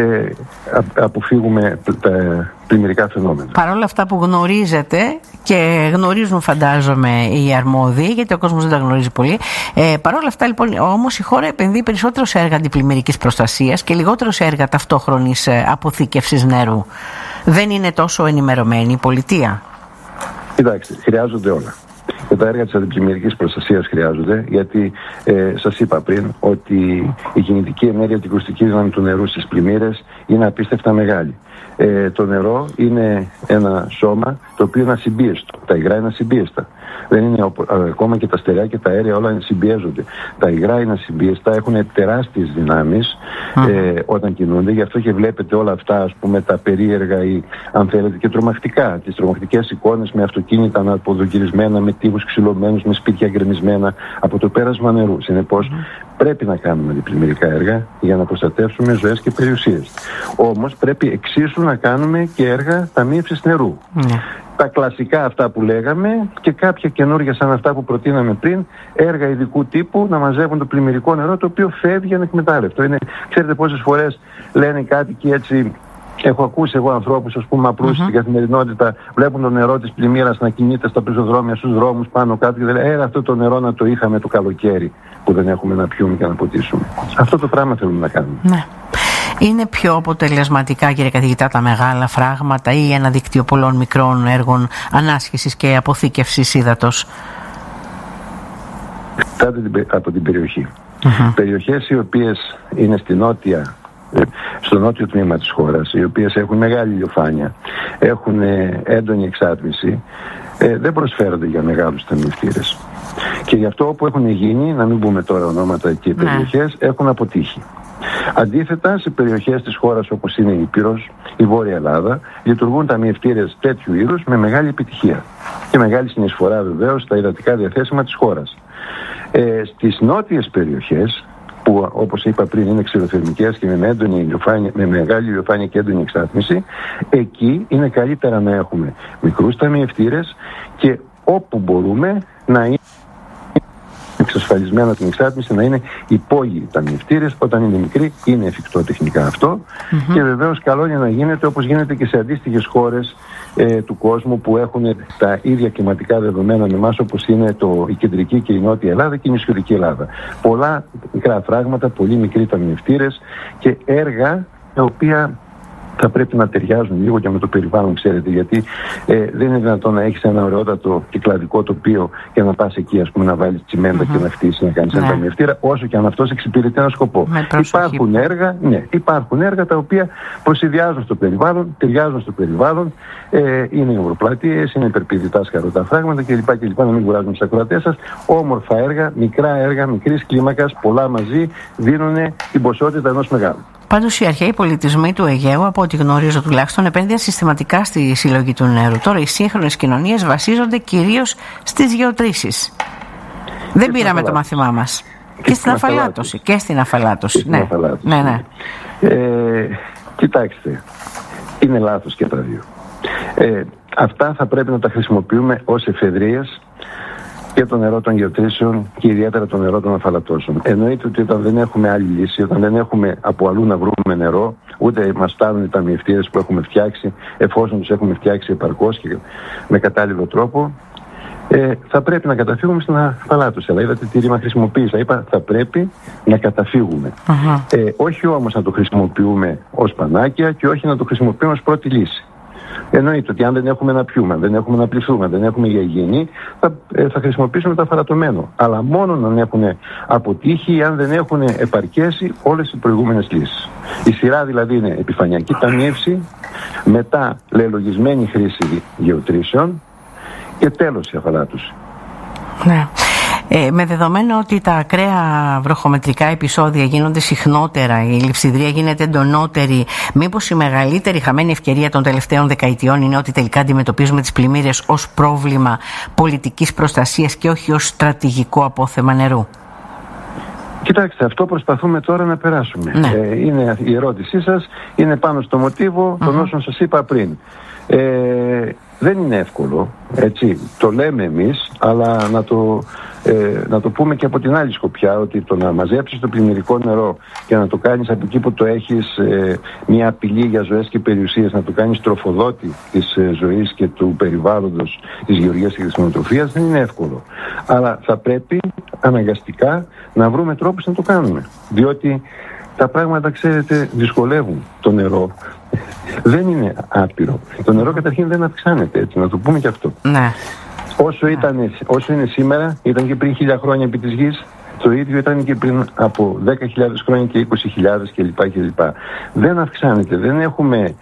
αποφύγουμε τα πλημμυρικά φαινόμενα. Παρ' όλα αυτά που γνωρίζετε και γνωρίζουν, φαντάζομαι, οι αρμόδιοι, γιατί ο κόσμος δεν τα γνωρίζει πολύ, παρ' όλα αυτά, λοιπόν, όμως η χώρα επενδύει περισσότερο σε έργα αντιπλημμυρικής προστασίας και λιγότερο σε έργα ταυτόχρονης αποθήκευσης νερού. Δεν είναι τόσο ενημερωμένη η πολιτεία? Κοιτάξτε, χρειάζονται όλα. Και τα έργα της αντιπλημμυρικής προστασίας χρειάζονται, γιατί σας είπα πριν ότι η κινητική ενέργεια, την κρουστική δύναμη του νερού στις πλημμύρες είναι απίστευτα μεγάλη. Το νερό είναι ένα σώμα το οποίο είναι ασυμπίεστο. Τα υγρά είναι ασυμπίεστα. Δεν είναι ακόμα και τα στερεά και τα αέρια, όλα συμπιέζονται. Τα υγρά είναι ασυμπίεστα, έχουν τεράστιες δυνάμεις όταν κινούνται. Γι' αυτό και βλέπετε όλα αυτά, ας πούμε, τα περίεργα ή, αν θέλετε, και τρομακτικά. Τις τρομακτικές εικόνες με αυτοκίνητα αναποδογυρισμένα, με τείχους ξυλωμένους, με σπίτια γκρεμισμένα από το πέρασμα νερού. Συνεπώς, πρέπει να κάνουμε αντιπλημμυρικά έργα για να προστατεύσουμε ζωές και περιουσίες. Όμως, πρέπει εξίσου να κάνουμε και έργα ταμείευσης νερού. Τα κλασικά αυτά που λέγαμε και κάποια καινούργια σαν αυτά που προτείναμε πριν, έργα ειδικού τύπου να μαζεύουν το πλημμυρικό νερό, το οποίο φεύγει ανεκμετάλλευτο. Ξέρετε πόσες φορές λένε κάτι και έτσι. Έχω ακούσει εγώ ανθρώπους, ας πούμε, απλούς στην καθημερινότητα, βλέπουν το νερό της πλημμύρας να κινείται στα πεζοδρόμια, στους δρόμους, πάνω κάτω και λένε αυτό το νερό να το είχαμε το καλοκαίρι που δεν έχουμε να πιούμε και να ποτίσουμε. Αυτό το πράγμα θέλουμε να κάνουμε. Ναι. Είναι πιο αποτελεσματικά, κύριε καθηγητά, τα μεγάλα φράγματα ή ένα δίκτυο πολλών μικρών έργων ανάσχεσης και αποθήκευσης ύδατος? Από την περιοχή. Περιοχές οι οποίες είναι στο νότιο τμήμα της χώρας, οι οποίες έχουν μεγάλη ηλιοφάνεια, έχουν έντονη εξάτμιση, δεν προσφέρονται για μεγάλους ταμιευτήρες. Και γι' αυτό όπου έχουν γίνει, να μην πούμε τώρα ονόματα και περιοχές, έχουν αποτύχει. Αντίθετα, σε περιοχές της χώρας όπως είναι η Ήπειρος, η Βόρεια Ελλάδα, λειτουργούν ταμιευτήρες τέτοιου είδους με μεγάλη επιτυχία και μεγάλη συνεισφορά βεβαίως στα υδατικά διαθέσιμα της χώρας. Στις νότιες περιοχές, που όπως είπα πριν είναι ξηροθερμικές και με μεγάλη ηλιοφάνεια και έντονη εξάτμιση, εκεί είναι καλύτερα να έχουμε μικρούς ταμιευτήρες και όπου μπορούμε να είναι εξασφαλισμένα την εξάτμιση, να είναι υπόγειοι ταμιευτήρες. Όταν είναι μικροί είναι εφικτό τεχνικά αυτό και βεβαίως καλό είναι να γίνεται όπως γίνεται και σε αντίστοιχες χώρες του κόσμου που έχουν τα ίδια κλιματικά δεδομένα με εμάς, όπως είναι η κεντρική και η νότια Ελλάδα και η νησιωτική Ελλάδα. Πολλά μικρά φράγματα, πολύ μικροί ταμιευτήρες και έργα τα οποία θα πρέπει να ταιριάζουν λίγο και με το περιβάλλον, ξέρετε, γιατί δεν είναι δυνατόν να έχεις ένα ωραιότατο κυκλαδικό τοπίο και να πας εκεί, ας πούμε, να βάλεις τσιμέντα και να χτίσεις, να κάνεις ένα ταμιευτήρα, όσο και αν αυτός εξυπηρετεί ένα σκοπό. Υπάρχουν έργα τα οποία προσυδειάζουν στο περιβάλλον, ταιριάζουν στο περιβάλλον, είναι υγροπλατείες, είναι υπερπηδητά σκαρωτά φράγματα κλπ. Να μην κουράζουμε τους ακροατές σας. Όμορφα έργα, μικρά έργα, μικρής κλίμακας, πολλά μαζί δίνουν την ποσότητα ενός μεγάλου. Πάντως οι αρχαίοι πολιτισμοί του Αιγαίου, από ό,τι γνωρίζω τουλάχιστον, επένδυαν συστηματικά στη συλλογή του νερού. Τώρα οι σύγχρονες κοινωνίες βασίζονται κυρίως στις γεωτρήσεις. Δεν πήραμε το μάθημά μας. Και στην αφαλάτωση. Και στην αφαλάτωση. Ναι. Κοιτάξτε, είναι λάθος και τα δύο. Αυτά θα πρέπει να τα χρησιμοποιούμε ως εφεδρείες και το νερό των γεωτρήσεων και ιδιαίτερα το νερό των αφαλατώσεων. Εννοείται ότι όταν δεν έχουμε άλλη λύση, όταν δεν έχουμε από αλλού να βρούμε νερό, ούτε μας φτάνουν οι ταμιευτήρες που έχουμε φτιάξει, εφόσον τους έχουμε φτιάξει επαρκώς και με κατάλληλο τρόπο, θα πρέπει να καταφύγουμε στην αφαλάτωση. Αλλά είδατε τι ρήμα χρησιμοποίησα. Είπα θα πρέπει να καταφύγουμε. Όχι όμως να το χρησιμοποιούμε ως πανάκια και όχι να το χρησιμοποιούμε ως πρώτη λύση. Εννοείται ότι αν δεν έχουμε να πιούμε, δεν έχουμε να πληθούμε, δεν έχουμε για υγιεινή, θα χρησιμοποιήσουμε το αφαλατωμένο. Αλλά μόνο αν έχουν αποτύχει ή αν δεν έχουν επαρκέσει όλες οι προηγούμενες λύσεις. Η σειρά δηλαδή είναι επιφανειακή ταμίευση, μετά λελογισμένη χρήση γεωτρήσεων και τέλος η αφαλάτωση. Ναι. Με δεδομένο ότι τα ακραία βροχομετρικά επεισόδια γίνονται συχνότερα, η λειψιδρία γίνεται εντονότερη, μήπως η μεγαλύτερη χαμένη ευκαιρία των τελευταίων δεκαετιών είναι ότι τελικά αντιμετωπίζουμε τις πλημμύρες ως πρόβλημα πολιτικής προστασίας και όχι ως στρατηγικό απόθεμα νερού? Κοιτάξτε, αυτό προσπαθούμε τώρα να περάσουμε. Ναι. Είναι η ερώτησή σας, είναι πάνω στο μοτίβο των όσων σας είπα πριν. Δεν είναι εύκολο, έτσι, το λέμε εμείς, αλλά να το πούμε και από την άλλη σκοπιά, ότι το να μαζέψεις το πλημμυρικό νερό και να το κάνεις από εκεί που το έχεις μια απειλή για ζωές και περιουσίες, να το κάνεις τροφοδότη της ζωής και του περιβάλλοντος, της γεωργίας και της κτηνοτροφίας, δεν είναι εύκολο. Αλλά θα πρέπει αναγκαστικά να βρούμε τρόπους να το κάνουμε. Διότι τα πράγματα, ξέρετε, δυσκολεύουν. Το νερό δεν είναι άπειρο. Το νερό καταρχήν δεν αυξάνεται, έτσι, να το πούμε και αυτό. Ναι. Όσο είναι σήμερα, ήταν και πριν 1000 χρόνια επί της γης, το ίδιο ήταν και πριν από 10.000 χρόνια και 20.000 κλπ. Δεν αυξάνεται, δεν έχουμε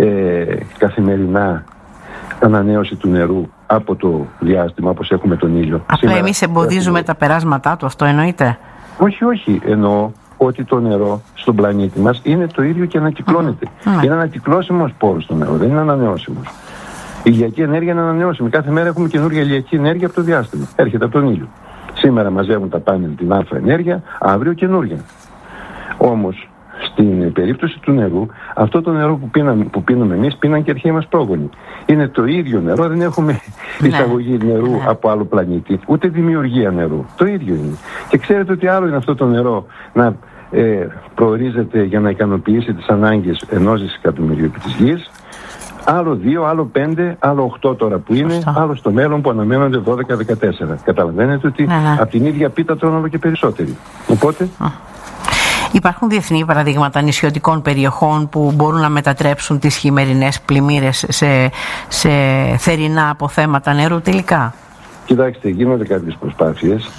καθημερινά ανανέωση του νερού από το διάστημα όπως έχουμε τον ήλιο. Απλά εμείς εμποδίζουμε τα περάσματά του, αυτό εννοείται? Όχι, εννοώ ότι το νερό στον πλανήτη μας είναι το ίδιο και ανακυκλώνεται. Είναι ανακυκλώσιμος πόρος το νερό, δεν είναι ανανεώσιμος. Η ηλιακή ενέργεια είναι ανανεώσιμη. Κάθε μέρα έχουμε καινούργια ηλιακή ενέργεια από το διάστημα. Έρχεται από τον ήλιο. Σήμερα μαζεύουν τα πάνελ την α ενέργεια, αύριο καινούργια. Όμως, στην περίπτωση του νερού, αυτό το νερό που πίνουμε εμείς, πίναν και αρχαίοι μας πρόγονοι. Είναι το ίδιο νερό, δεν έχουμε εισαγωγή νερού από άλλο πλανήτη, ούτε δημιουργία νερού. Το ίδιο είναι. Και ξέρετε ότι άλλο είναι αυτό το νερό να προορίζεται για να ικανοποιήσει τις ανάγκες ενός δισεκατομμυρίου επί της γης. Άλλο 2, άλλο 5, άλλο 8 τώρα που είναι, άλλο στο μέλλον που αναμένονται 12-14. Καταλαβαίνετε ότι από την ίδια πίτα τρώνε όλο και περισσότεροι. Οπότε... Υπάρχουν διεθνή παραδείγματα νησιωτικών περιοχών που μπορούν να μετατρέψουν τις χειμερινές πλημμύρες σε θερινά αποθέματα νερού τελικά? Κοιτάξτε, γίνονται κάποιες προσπάθειες.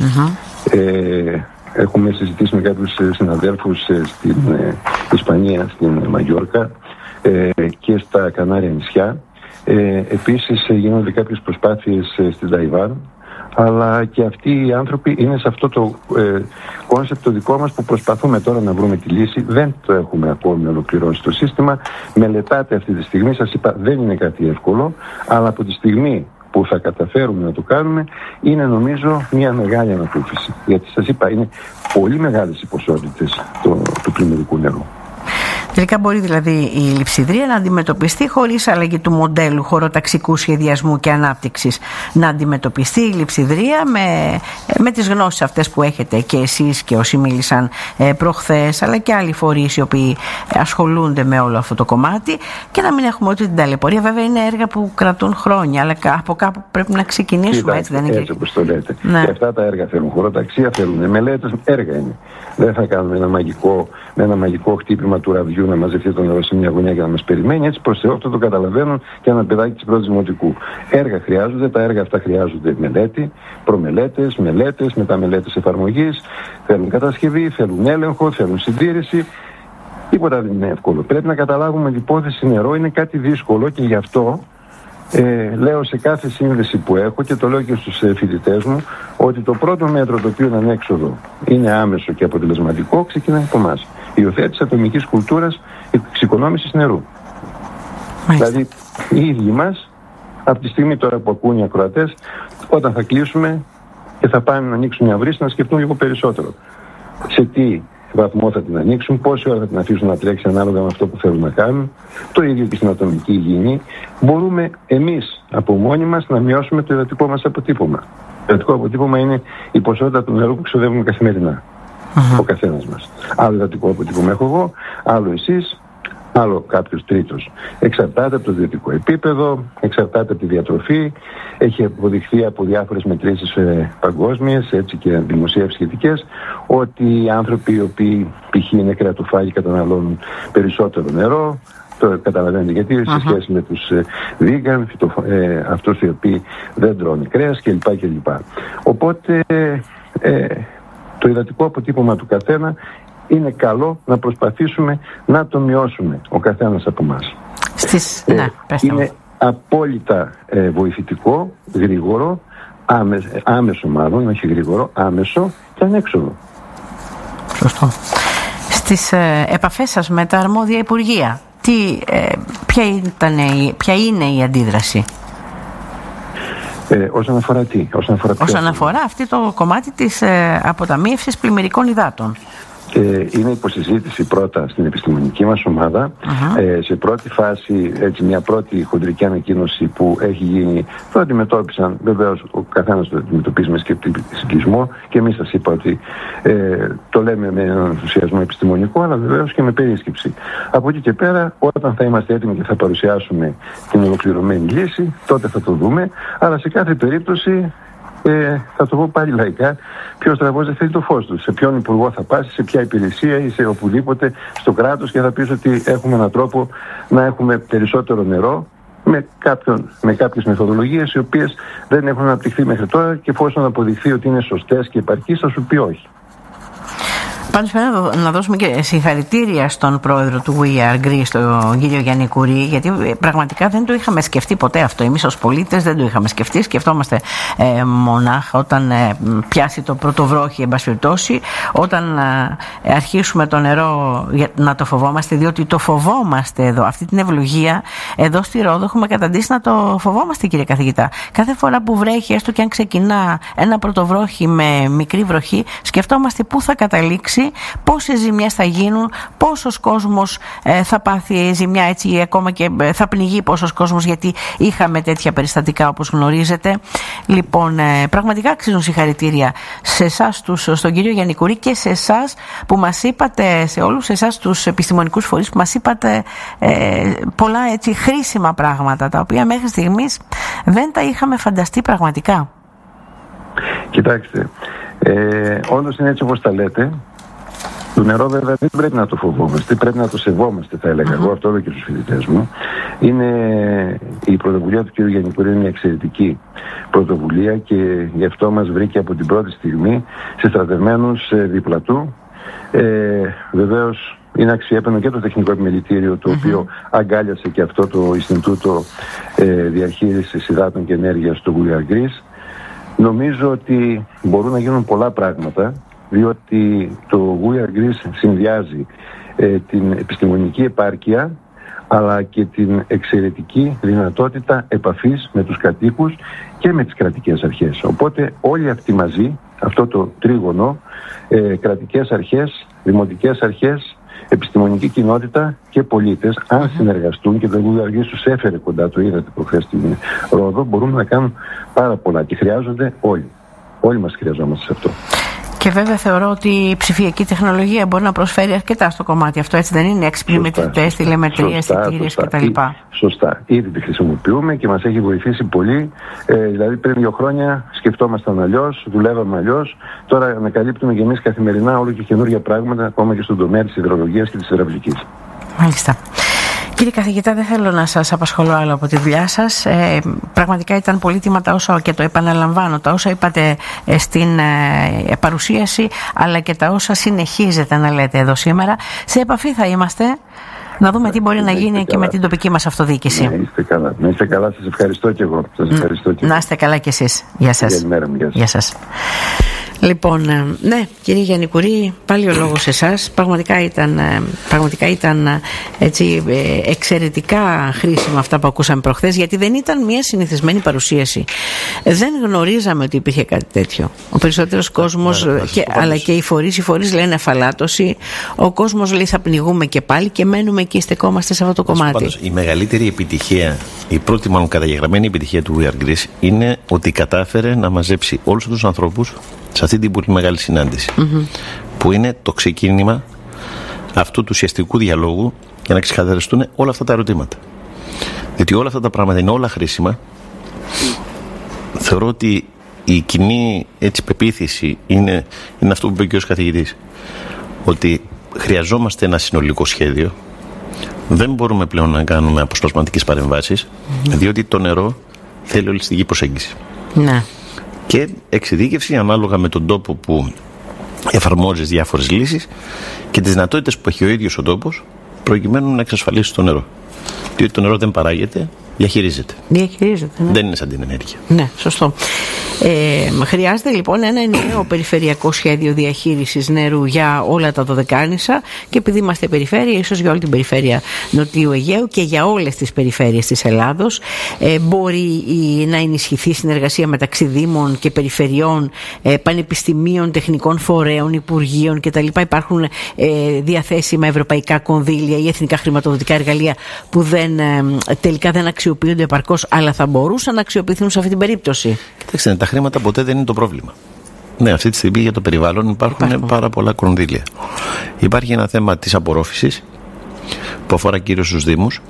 Έχουμε συζητήσει με κάποιους συναδέλφους στην Ισπανία, στην Μαγιόρκα και στα Κανάρια νησιά. Επίσης γίνονται κάποιες προσπάθειες στην Ταϊβάν, αλλά και αυτοί οι άνθρωποι είναι σε αυτό το κόνσεπτ το δικό μας που προσπαθούμε τώρα να βρούμε τη λύση. Δεν το έχουμε ακόμη ολοκληρώσει το σύστημα. Μελετάτε αυτή τη στιγμή, σας είπα δεν είναι κάτι εύκολο, αλλά από τη στιγμή που θα καταφέρουμε να το κάνουμε είναι νομίζω μια μεγάλη ανακούφιση. Γιατί σας είπα είναι πολύ μεγάλες οι ποσότητες του πλημμυρικού νερού. Τελικά μπορεί δηλαδή η λειψιδρία να αντιμετωπιστεί χωρίς αλλαγή του μοντέλου χωροταξικού σχεδιασμού και ανάπτυξης. Να αντιμετωπιστεί η λειψιδρία με τις γνώσεις αυτές που έχετε και εσείς και όσοι μίλησαν προχθές, αλλά και άλλοι φορείς οι οποίοι ασχολούνται με όλο αυτό το κομμάτι, και να μην έχουμε ούτε την ταλαιπωρία. Βέβαια είναι έργα που κρατούν χρόνια, αλλά από κάπου πρέπει να ξεκινήσουμε. Έτσι δεν είναι? Έτσι όπως το λέτε. Ναι. Και αυτά τα έργα θέλουν χωροταξία, θέλουν μελέτες, έργα είναι. Δεν θα κάνουμε με ένα μαγικό χτύπημα του ραβδιού να μαζευτεί το νερό σε μια γωνιά και να μας περιμένει. Έτσι προς Θεό, αυτό το καταλαβαίνουν και ένα παιδάκι της πρώτης δημοτικού. Έργα χρειάζονται, τα έργα αυτά χρειάζονται μελέτη, προμελέτες, μελέτες, μεταμελέτες εφαρμογής, θέλουν κατασκευή, θέλουν έλεγχο, θέλουν συντήρηση. Τίποτα δεν είναι εύκολο. Πρέπει να καταλάβουμε ότι η υπόθεση νερό είναι κάτι δύσκολο και γι' αυτό λέω σε κάθε σύνδεση που έχω και το λέω και στους φοιτητές μου ότι το πρώτο μέτρο το οποίο είναι ανέξοδο, είναι άμεσο και αποτελεσματικό, ξεκινάει από εμάς. Η υιοθέτηση ατομικής κουλτούρας εξοικονόμησης νερού. Δηλαδή οι ίδιοι μας από τη στιγμή τώρα που ακούν οι ακροατές, όταν θα κλείσουμε και θα πάνε να ανοίξουν μια βρύση, να σκεφτούν λίγο περισσότερο σε τι βαθμό θα την ανοίξουν, πόση ώρα θα την αφήσουν να τρέξει ανάλογα με αυτό που θέλουν να κάνουν. Το ίδιο και στην ατομική υγιεινή. Μπορούμε εμείς από μόνοι μας να μειώσουμε το υδατικό μας αποτύπωμα. υδατικό αποτύπωμα είναι η ποσότητα του νερού που ξοδεύουμε καθημερινά. Ο καθένας μας. Άλλο υδατικό αποτύπωμα έχω εγώ, άλλο εσείς, άλλο κάποιος τρίτος. Εξαρτάται από το ιδιωτικό επίπεδο, εξαρτάται από τη διατροφή. Έχει αποδειχθεί από διάφορες μετρήσεις παγκόσμιες, έτσι και δημοσίευσεις σχετικές, ότι οι άνθρωποι οι οποίοι π.χ. είναι κρεατοφάγοι καταναλώνουν περισσότερο νερό. Το καταλαβαίνετε γιατί, σε σχέση με τους vegan, αυτούς οι οποίοι δεν τρώνε κρέας κλπ. Οπότε το υδατικό αποτύπωμα του καθένα είναι καλό να προσπαθήσουμε να το μειώσουμε ο καθένας από εμάς. Είναι απόλυτα βοηθητικό, γρήγορο, άμεσο μάλλον, όχι γρήγορο, άμεσο και ανέξοδο. Σωστό. Στις επαφές σας με τα αρμόδια υπουργεία, ποια είναι η αντίδραση? Όσον αφορά τι? Όσον αφορά αυτή το κομμάτι της αποταμίευσης πλημμυρικών υδάτων. Είναι υποσυζήτηση πρώτα στην επιστημονική μας ομάδα. Σε πρώτη φάση, έτσι, μια πρώτη χοντρική ανακοίνωση που έχει γίνει, το αντιμετώπισαν, βεβαίως ο καθένας το αντιμετωπίζει με σκεπτικισμό, και εμείς σας είπα ότι το λέμε με έναν ενθουσιασμό επιστημονικό, αλλά βεβαίως και με περίσκεψη. Από εκεί και πέρα, όταν θα είμαστε έτοιμοι και θα παρουσιάσουμε την ολοκληρωμένη λύση, τότε θα το δούμε, αλλά σε κάθε περίπτωση, θα το πω πάλι λαϊκά, ποιος τραβός δεν θέλει το φως του. Σε ποιον υπουργό θα πας, σε ποια υπηρεσία ή σε οπουδήποτε στο κράτος, και θα πεις ότι έχουμε έναν τρόπο να έχουμε περισσότερο νερό με κάποιες μεθοδολογίες οι οποίες δεν έχουν αναπτυχθεί μέχρι τώρα, και εφόσον αποδειχθεί ότι είναι σωστές και επαρκείς, θα σου πει όχι. Πάντως πρέπει να δώσουμε και συγχαρητήρια στον πρόεδρο του We Are Greece, τον κύριο Γιάννη Κουρί, γιατί πραγματικά δεν το είχαμε σκεφτεί ποτέ αυτό. Εμείς ως πολίτες δεν το είχαμε σκεφτεί. Σκεφτόμαστε μονάχα όταν πιάσει το πρώτο βρόχι, εν πάση περιπτώσει, όταν αρχίσουμε το νερό να το φοβόμαστε, διότι το φοβόμαστε εδώ. Αυτή την ευλογία εδώ στη Ρόδο έχουμε καταντήσει να το φοβόμαστε, κύριε καθηγητά. Κάθε φορά που βρέχει, έστω και αν ξεκινά ένα πρωτοβρόχι με μικρή βροχή, σκεφτόμαστε πού θα καταλήξει, πόσες ζημιές θα γίνουν, πόσος κόσμος θα πάθει ζημιά, έτσι, ακόμα και θα πνιγεί πόσος κόσμος, γιατί είχαμε τέτοια περιστατικά όπως γνωρίζετε. Λοιπόν, πραγματικά αξίζουν συγχαρητήρια σε εσάς, στον κύριο Γιάννη Κουρί, και σε εσάς που μας είπατε, σε όλους εσάς τους επιστημονικούς φορείς που μας είπατε πολλά, έτσι, χρήσιμα πράγματα, τα οποία μέχρι στιγμής δεν τα είχαμε φανταστεί πραγματικά. Κοιτάξτε, όντως είναι έτσι όπως τα λέτε. Το νερό βέβαια δεν πρέπει να το φοβόμαστε, πρέπει να το σεβόμαστε, θα έλεγα εγώ, αυτό λέω και στους φοιτητές μου. Η πρωτοβουλία του κ. Γιάννη Κουρί είναι μια εξαιρετική πρωτοβουλία, και γι' αυτό μας βρήκε από την πρώτη στιγμή συστρατευμένους δίπλα του. Βεβαίως είναι αξιέπαινο και το τεχνικό επιμελητήριο, το οποίο αγκάλιασε και αυτό το Ινστιτούτο Διαχείρισης Υδάτων και Ενέργειας στο We Are Greece. Νομίζω ότι μπορούν να γίνουν πολλά πράγματα, διότι το We Are Greece συνδυάζει την επιστημονική επάρκεια, αλλά και την εξαιρετική δυνατότητα επαφής με τους κατοίκους και με τις κρατικές αρχές. Οπότε όλοι αυτοί μαζί, αυτό το τρίγωνο, κρατικές αρχές, δημοτικές αρχές, επιστημονική κοινότητα και πολίτες, αν συνεργαστούν, και το We Are Greece τους έφερε κοντά, το είδατε προχθές στην Ρόδο, μπορούμε να κάνουν πάρα πολλά, και χρειάζονται όλοι. Όλοι μας χρειαζόμαστε σε αυτό. Και βέβαια θεωρώ ότι η ψηφιακή τεχνολογία μπορεί να προσφέρει αρκετά στο κομμάτι αυτό, έτσι δεν είναι? Έξυπνοι μετρητές, τηλεμετρίες, αισθητήρες κτλ. Σωστά. Ήδη τη χρησιμοποιούμε και μας έχει βοηθήσει πολύ. Δηλαδή πριν 2 χρόνια σκεφτόμασταν αλλιώς, δουλεύαμε αλλιώς. Τώρα ανακαλύπτουμε και εμείς καθημερινά όλο και καινούργια πράγματα, ακόμα και στον τομέα της υδρολογίας και της υδραυλικής. Μάλιστα. Κύριε καθηγητά, δεν θέλω να σας απασχολώ άλλο από τη δουλειά σας. Πραγματικά ήταν πολύτιμα τα όσα, και το επαναλαμβάνω, τα όσα είπατε στην παρουσίαση, αλλά και τα όσα συνεχίζετε να λέτε εδώ σήμερα. Σε επαφή θα είμαστε, να δούμε τι μπορεί να γίνει και με την τοπική μας αυτοδιοίκηση. Να είστε καλά. Να είστε καλά. Σας ευχαριστώ και εγώ. Να είστε καλά κι εσείς. Γεια σας. Καλημέρα μου. Γεια σας. Λοιπόν, ναι, κύριε Γιαννικουρή, πάλι ο λόγος εσάς. Πραγματικά ήταν έτσι, εξαιρετικά χρήσιμα αυτά που ακούσαμε προχθές, γιατί δεν ήταν μια συνηθισμένη παρουσίαση. Δεν γνωρίζαμε ότι υπήρχε κάτι τέτοιο. Ο περισσότερος κόσμος, αλλά και οι φορείς λένε αφαλάτωση. Ο κόσμος λέει θα πνιγούμε και πάλι και μένουμε εκεί, στεκόμαστε σε αυτό το κομμάτι. Πάντως, η μεγαλύτερη επιτυχία, η πρώτη μάλλον καταγεγραμμένη επιτυχία του We Are Greece είναι ότι κατάφερε να μαζέψει όλους τους ανθρώπους σε αυτή την πολύ μεγάλη συνάντηση, που είναι το ξεκίνημα αυτού του ουσιαστικού διαλόγου για να ξεκαθαριστούν όλα αυτά τα ερωτήματα. Διότι όλα αυτά τα πράγματα είναι όλα χρήσιμα. Θεωρώ ότι η κοινή έτσι πεποίθηση είναι αυτό που είπε και ο καθηγητής, ότι χρειαζόμαστε ένα συνολικό σχέδιο. Δεν μπορούμε πλέον να κάνουμε αποσπασματικές παρεμβάσεις, διότι το νερό θέλει ολιστική προσέγγιση. Ναι. Και εξειδίκευση ανάλογα με τον τόπο που εφαρμόζεις διάφορες λύσεις και τις δυνατότητες που έχει ο ίδιος ο τόπος προκειμένου να εξασφαλίσει το νερό. Διότι το νερό δεν παράγεται, διαχειρίζεται. Ναι. Δεν είναι σαν την ενέργεια. Ναι, σωστό. Χρειάζεται λοιπόν ένα νέο περιφερειακό σχέδιο διαχείρισης νερού για όλα τα Δωδεκάνησα, και επειδή είμαστε περιφέρεια, ίσως για όλη την περιφέρεια Νοτιού Αιγαίου και για όλες τις περιφέρειες της Ελλάδος. Μπορεί να ενισχυθεί συνεργασία μεταξύ δήμων και περιφερειών, πανεπιστημίων, τεχνικών φορέων, υπουργείων κτλ. Υπάρχουν διαθέσιμα ευρωπαϊκά κονδύλια ή εθνικά χρηματοδοτικά εργαλεία που τελικά δεν αξιοποιούνται επαρκώς, αλλά θα μπορούσαν να αξιοποιηθούν σε αυτή την περίπτωση. Κοιτάξτε, τα χρήματα ποτέ δεν είναι το πρόβλημα. Ναι, αυτή τη στιγμή για το περιβάλλον υπάρχουν πάρα πολλά κονδύλια. Υπάρχει ένα θέμα της απορρόφησης που αφορά κυρίως στους Δήμους,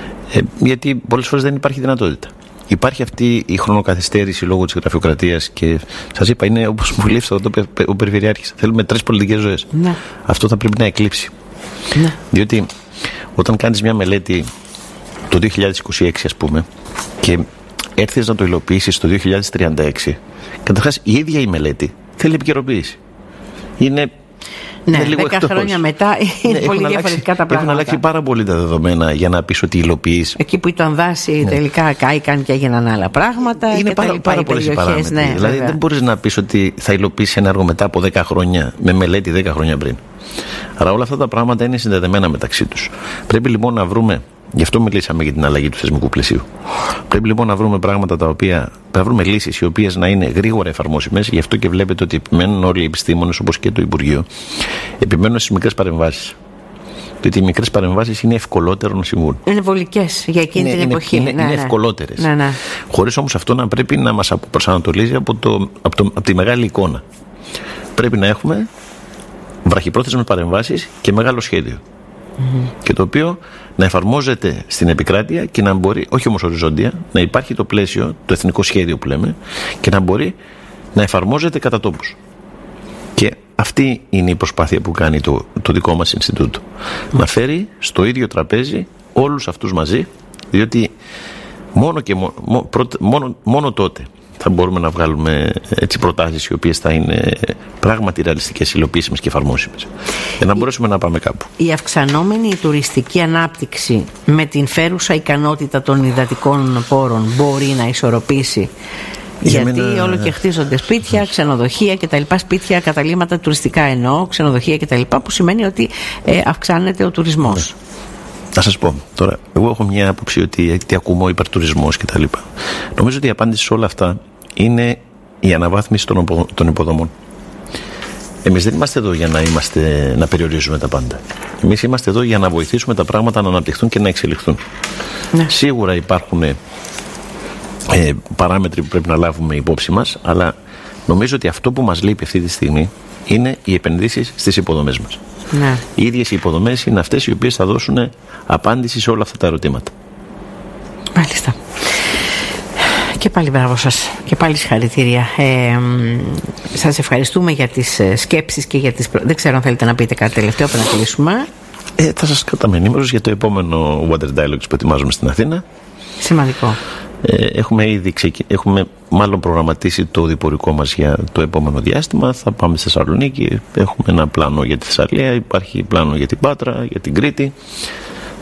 γιατί πολλές φορές δεν υπάρχει δυνατότητα. Υπάρχει αυτή η χρονοκαθυστέρηση λόγω της γραφειοκρατίας και σας είπα, είναι όπως μου λέει ο Περιφερειάρχης. Θέλουμε 3 πολιτικές ζωές. Ναι. Αυτό θα πρέπει να εκλείψει. Ναι. Διότι όταν κάνεις μια μελέτη το 2026, ας πούμε, και έρθεις να το υλοποιήσεις το 2036, καταρχάς η ίδια η μελέτη θέλει επικαιροποίηση. Είναι λίγο 10 χρόνια μετά είναι πολύ διαφορετικά τα πράγματα. Έχουν αλλάξει πάρα πολύ τα δεδομένα για να πεις ότι υλοποιείς. Εκεί που ήταν δάση τελικά κάηκαν και έγιναν άλλα πράγματα. Είναι πάρα πολλές οι παράμετροι. Ναι, δηλαδή δεν μπορείς να πεις ότι θα υλοποιήσεις ένα έργο μετά από 10 χρόνια με μελέτη 10 χρόνια πριν. Άρα όλα αυτά τα πράγματα είναι συνδεδεμένα μεταξύ τους. Πρέπει λοιπόν να βρούμε. Γι' αυτό μιλήσαμε για την αλλαγή του θεσμικού πλαισίου. Πρέπει λοιπόν να βρούμε πράγματα να βρούμε λύσεις οι οποίες να είναι γρήγορα εφαρμόσιμες. Γι' αυτό και βλέπετε ότι επιμένουν όλοι οι επιστήμονες, όπως και το Υπουργείο, επιμένουν στις μικρές παρεμβάσεις. Διότι οι μικρές παρεμβάσεις είναι ευκολότερο να συμβούν. Είναι βολικές για εκείνη την εποχή. Είναι ευκολότερες. Ναι. Χωρίς όμως αυτό να πρέπει να μας προσανατολίζει από τη μεγάλη εικόνα. Πρέπει να έχουμε βραχυπρόθεσμες παρεμβάσεις και μεγάλο σχέδιο. Και το οποίο να εφαρμόζεται στην επικράτεια και να μπορεί, όχι όμως οριζόντια, να υπάρχει το πλαίσιο, το εθνικό σχέδιο που λέμε, και να μπορεί να εφαρμόζεται κατά τόπους. Και αυτή είναι η προσπάθεια που κάνει το δικό μας Ινστιτούτο. Να φέρει στο ίδιο τραπέζι όλους αυτούς μαζί, διότι μόνο τότε θα μπορούμε να βγάλουμε έτσι προτάσεις οι οποίες θα είναι πράγματι ρεαλιστικές, υλοποιήσιμες και εφαρμόσιμες, για να μπορέσουμε να πάμε κάπου. Η αυξανόμενη τουριστική ανάπτυξη με την φέρουσα ικανότητα των υδατικών πόρων μπορεί να ισορροπήσει? Γιατί όλο και χτίζονται σπίτια, ξενοδοχεία κτλ. Σπίτια, καταλύματα τουριστικά εννοώ, ξενοδοχεία κτλ. Που σημαίνει ότι αυξάνεται ο τουρισμός. Να σας πω τώρα, εγώ έχω μια άποψη ότι ακούμε ο υπερτουρισμός κτλ. Νομίζω ότι η απάντηση σε όλα αυτά είναι η αναβάθμιση των υποδομών. Εμείς δεν είμαστε εδώ για να περιορίζουμε τα πάντα. Εμείς είμαστε εδώ για να βοηθήσουμε τα πράγματα να αναπτυχθούν και να εξελιχθούν. Ναι. Σίγουρα υπάρχουν παράμετροι που πρέπει να λάβουμε υπόψη μας, αλλά νομίζω ότι αυτό που μας λείπει αυτή τη στιγμή είναι οι επενδύσεις στις υποδομές μας. Ναι. Οι ίδιες οι υποδομές είναι αυτές οι οποίες θα δώσουν απάντηση σε όλα αυτά τα ερωτήματα. Μάλιστα. Και πάλι μπράβο σας και πάλι συγχαρητήρια. Σας ευχαριστούμε για τις σκέψεις και για τις... Δεν ξέρω αν θέλετε να πείτε κάτι τελευταίο πριν να κλείσουμε. Θα σας κρατάμε ενήμερος για το επόμενο Water Dialogues που ετοιμάζουμε στην Αθήνα. Σημαντικό. Έχουμε μάλλον προγραμματίσει το διπορικό μας για το επόμενο διάστημα. Θα πάμε στη Θεσσαλονίκη. Έχουμε ένα πλάνο για τη Θεσσαλία. Υπάρχει πλάνο για την Πάτρα, για την Κρήτη.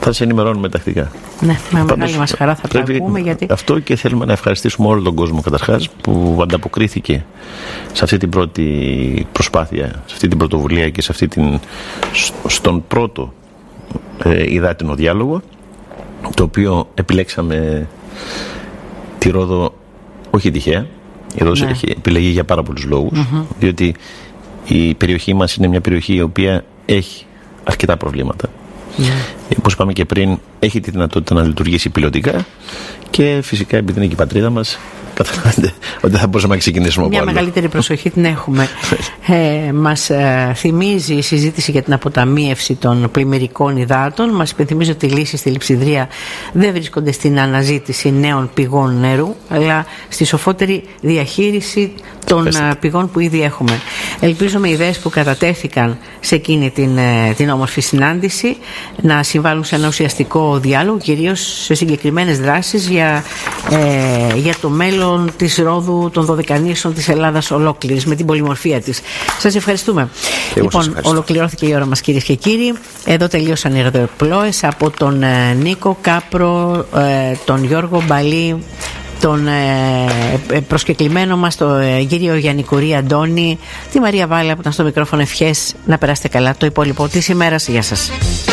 Θα σε ενημερώνουμε τακτικά. Ναι, με μεγάλη μας χαρά θα τα ακούμε. Γιατί... Αυτό, και θέλουμε να ευχαριστήσουμε όλο τον κόσμο καταρχάς που ανταποκρίθηκε σε αυτή την πρώτη προσπάθεια, σε αυτή την πρωτοβουλία και στον πρώτο υδάτινο διάλογο, το οποίο επιλέξαμε τη Ρόδο όχι τυχαία. Η Ρόδος έχει επιλεγεί για πάρα πολλούς λόγους, διότι η περιοχή μας είναι μια περιοχή η οποία έχει αρκετά προβλήματα. Όπως είπαμε και πριν, έχει τη δυνατότητα να λειτουργήσει πιλωτικά και φυσικά επειδή είναι και η πατρίδα μας, καταλαβαίνετε ότι δεν θα μπορούσαμε να ξεκινήσουμε από άλλο. Μια μεγαλύτερη προσοχή την έχουμε. Μας θυμίζει η συζήτηση για την αποταμίευση των πλημμυρικών υδάτων. Μας υπενθυμίζει ότι οι λύσεις στη Λειψιδρία δεν βρίσκονται στην αναζήτηση νέων πηγών νερού, αλλά στη σοφότερη διαχείριση των πηγών που ήδη έχουμε. Ελπίζουμε οι ιδέες που κατατέθηκαν σε εκείνη την όμορφη συνάντηση να συμβάλλουν σε ένα ουσιαστικό διάλογο, κυρίως σε συγκεκριμένες δράσεις για το μέλλον της Ρόδου, των Δωδεκανήσων, της Ελλάδας ολόκληρης, με την πολυμορφία της. Σας ευχαριστούμε. Λοιπόν, ολοκληρώθηκε η ώρα μας, κυρίες και κύριοι. Εδώ τελείωσαν οι ραδιοπλόες από τον Νίκο Κάπρο, τον Γιώργο Μπαλή, τον προσκεκλημένο μας, τον κύριο Γιαννικουρή Αντώνη, τη Μαρία Βάλα που ήταν στο μικρόφωνο. Ευχές να περάσετε καλά το υπόλοιπο της ημέρας. Γεια σας.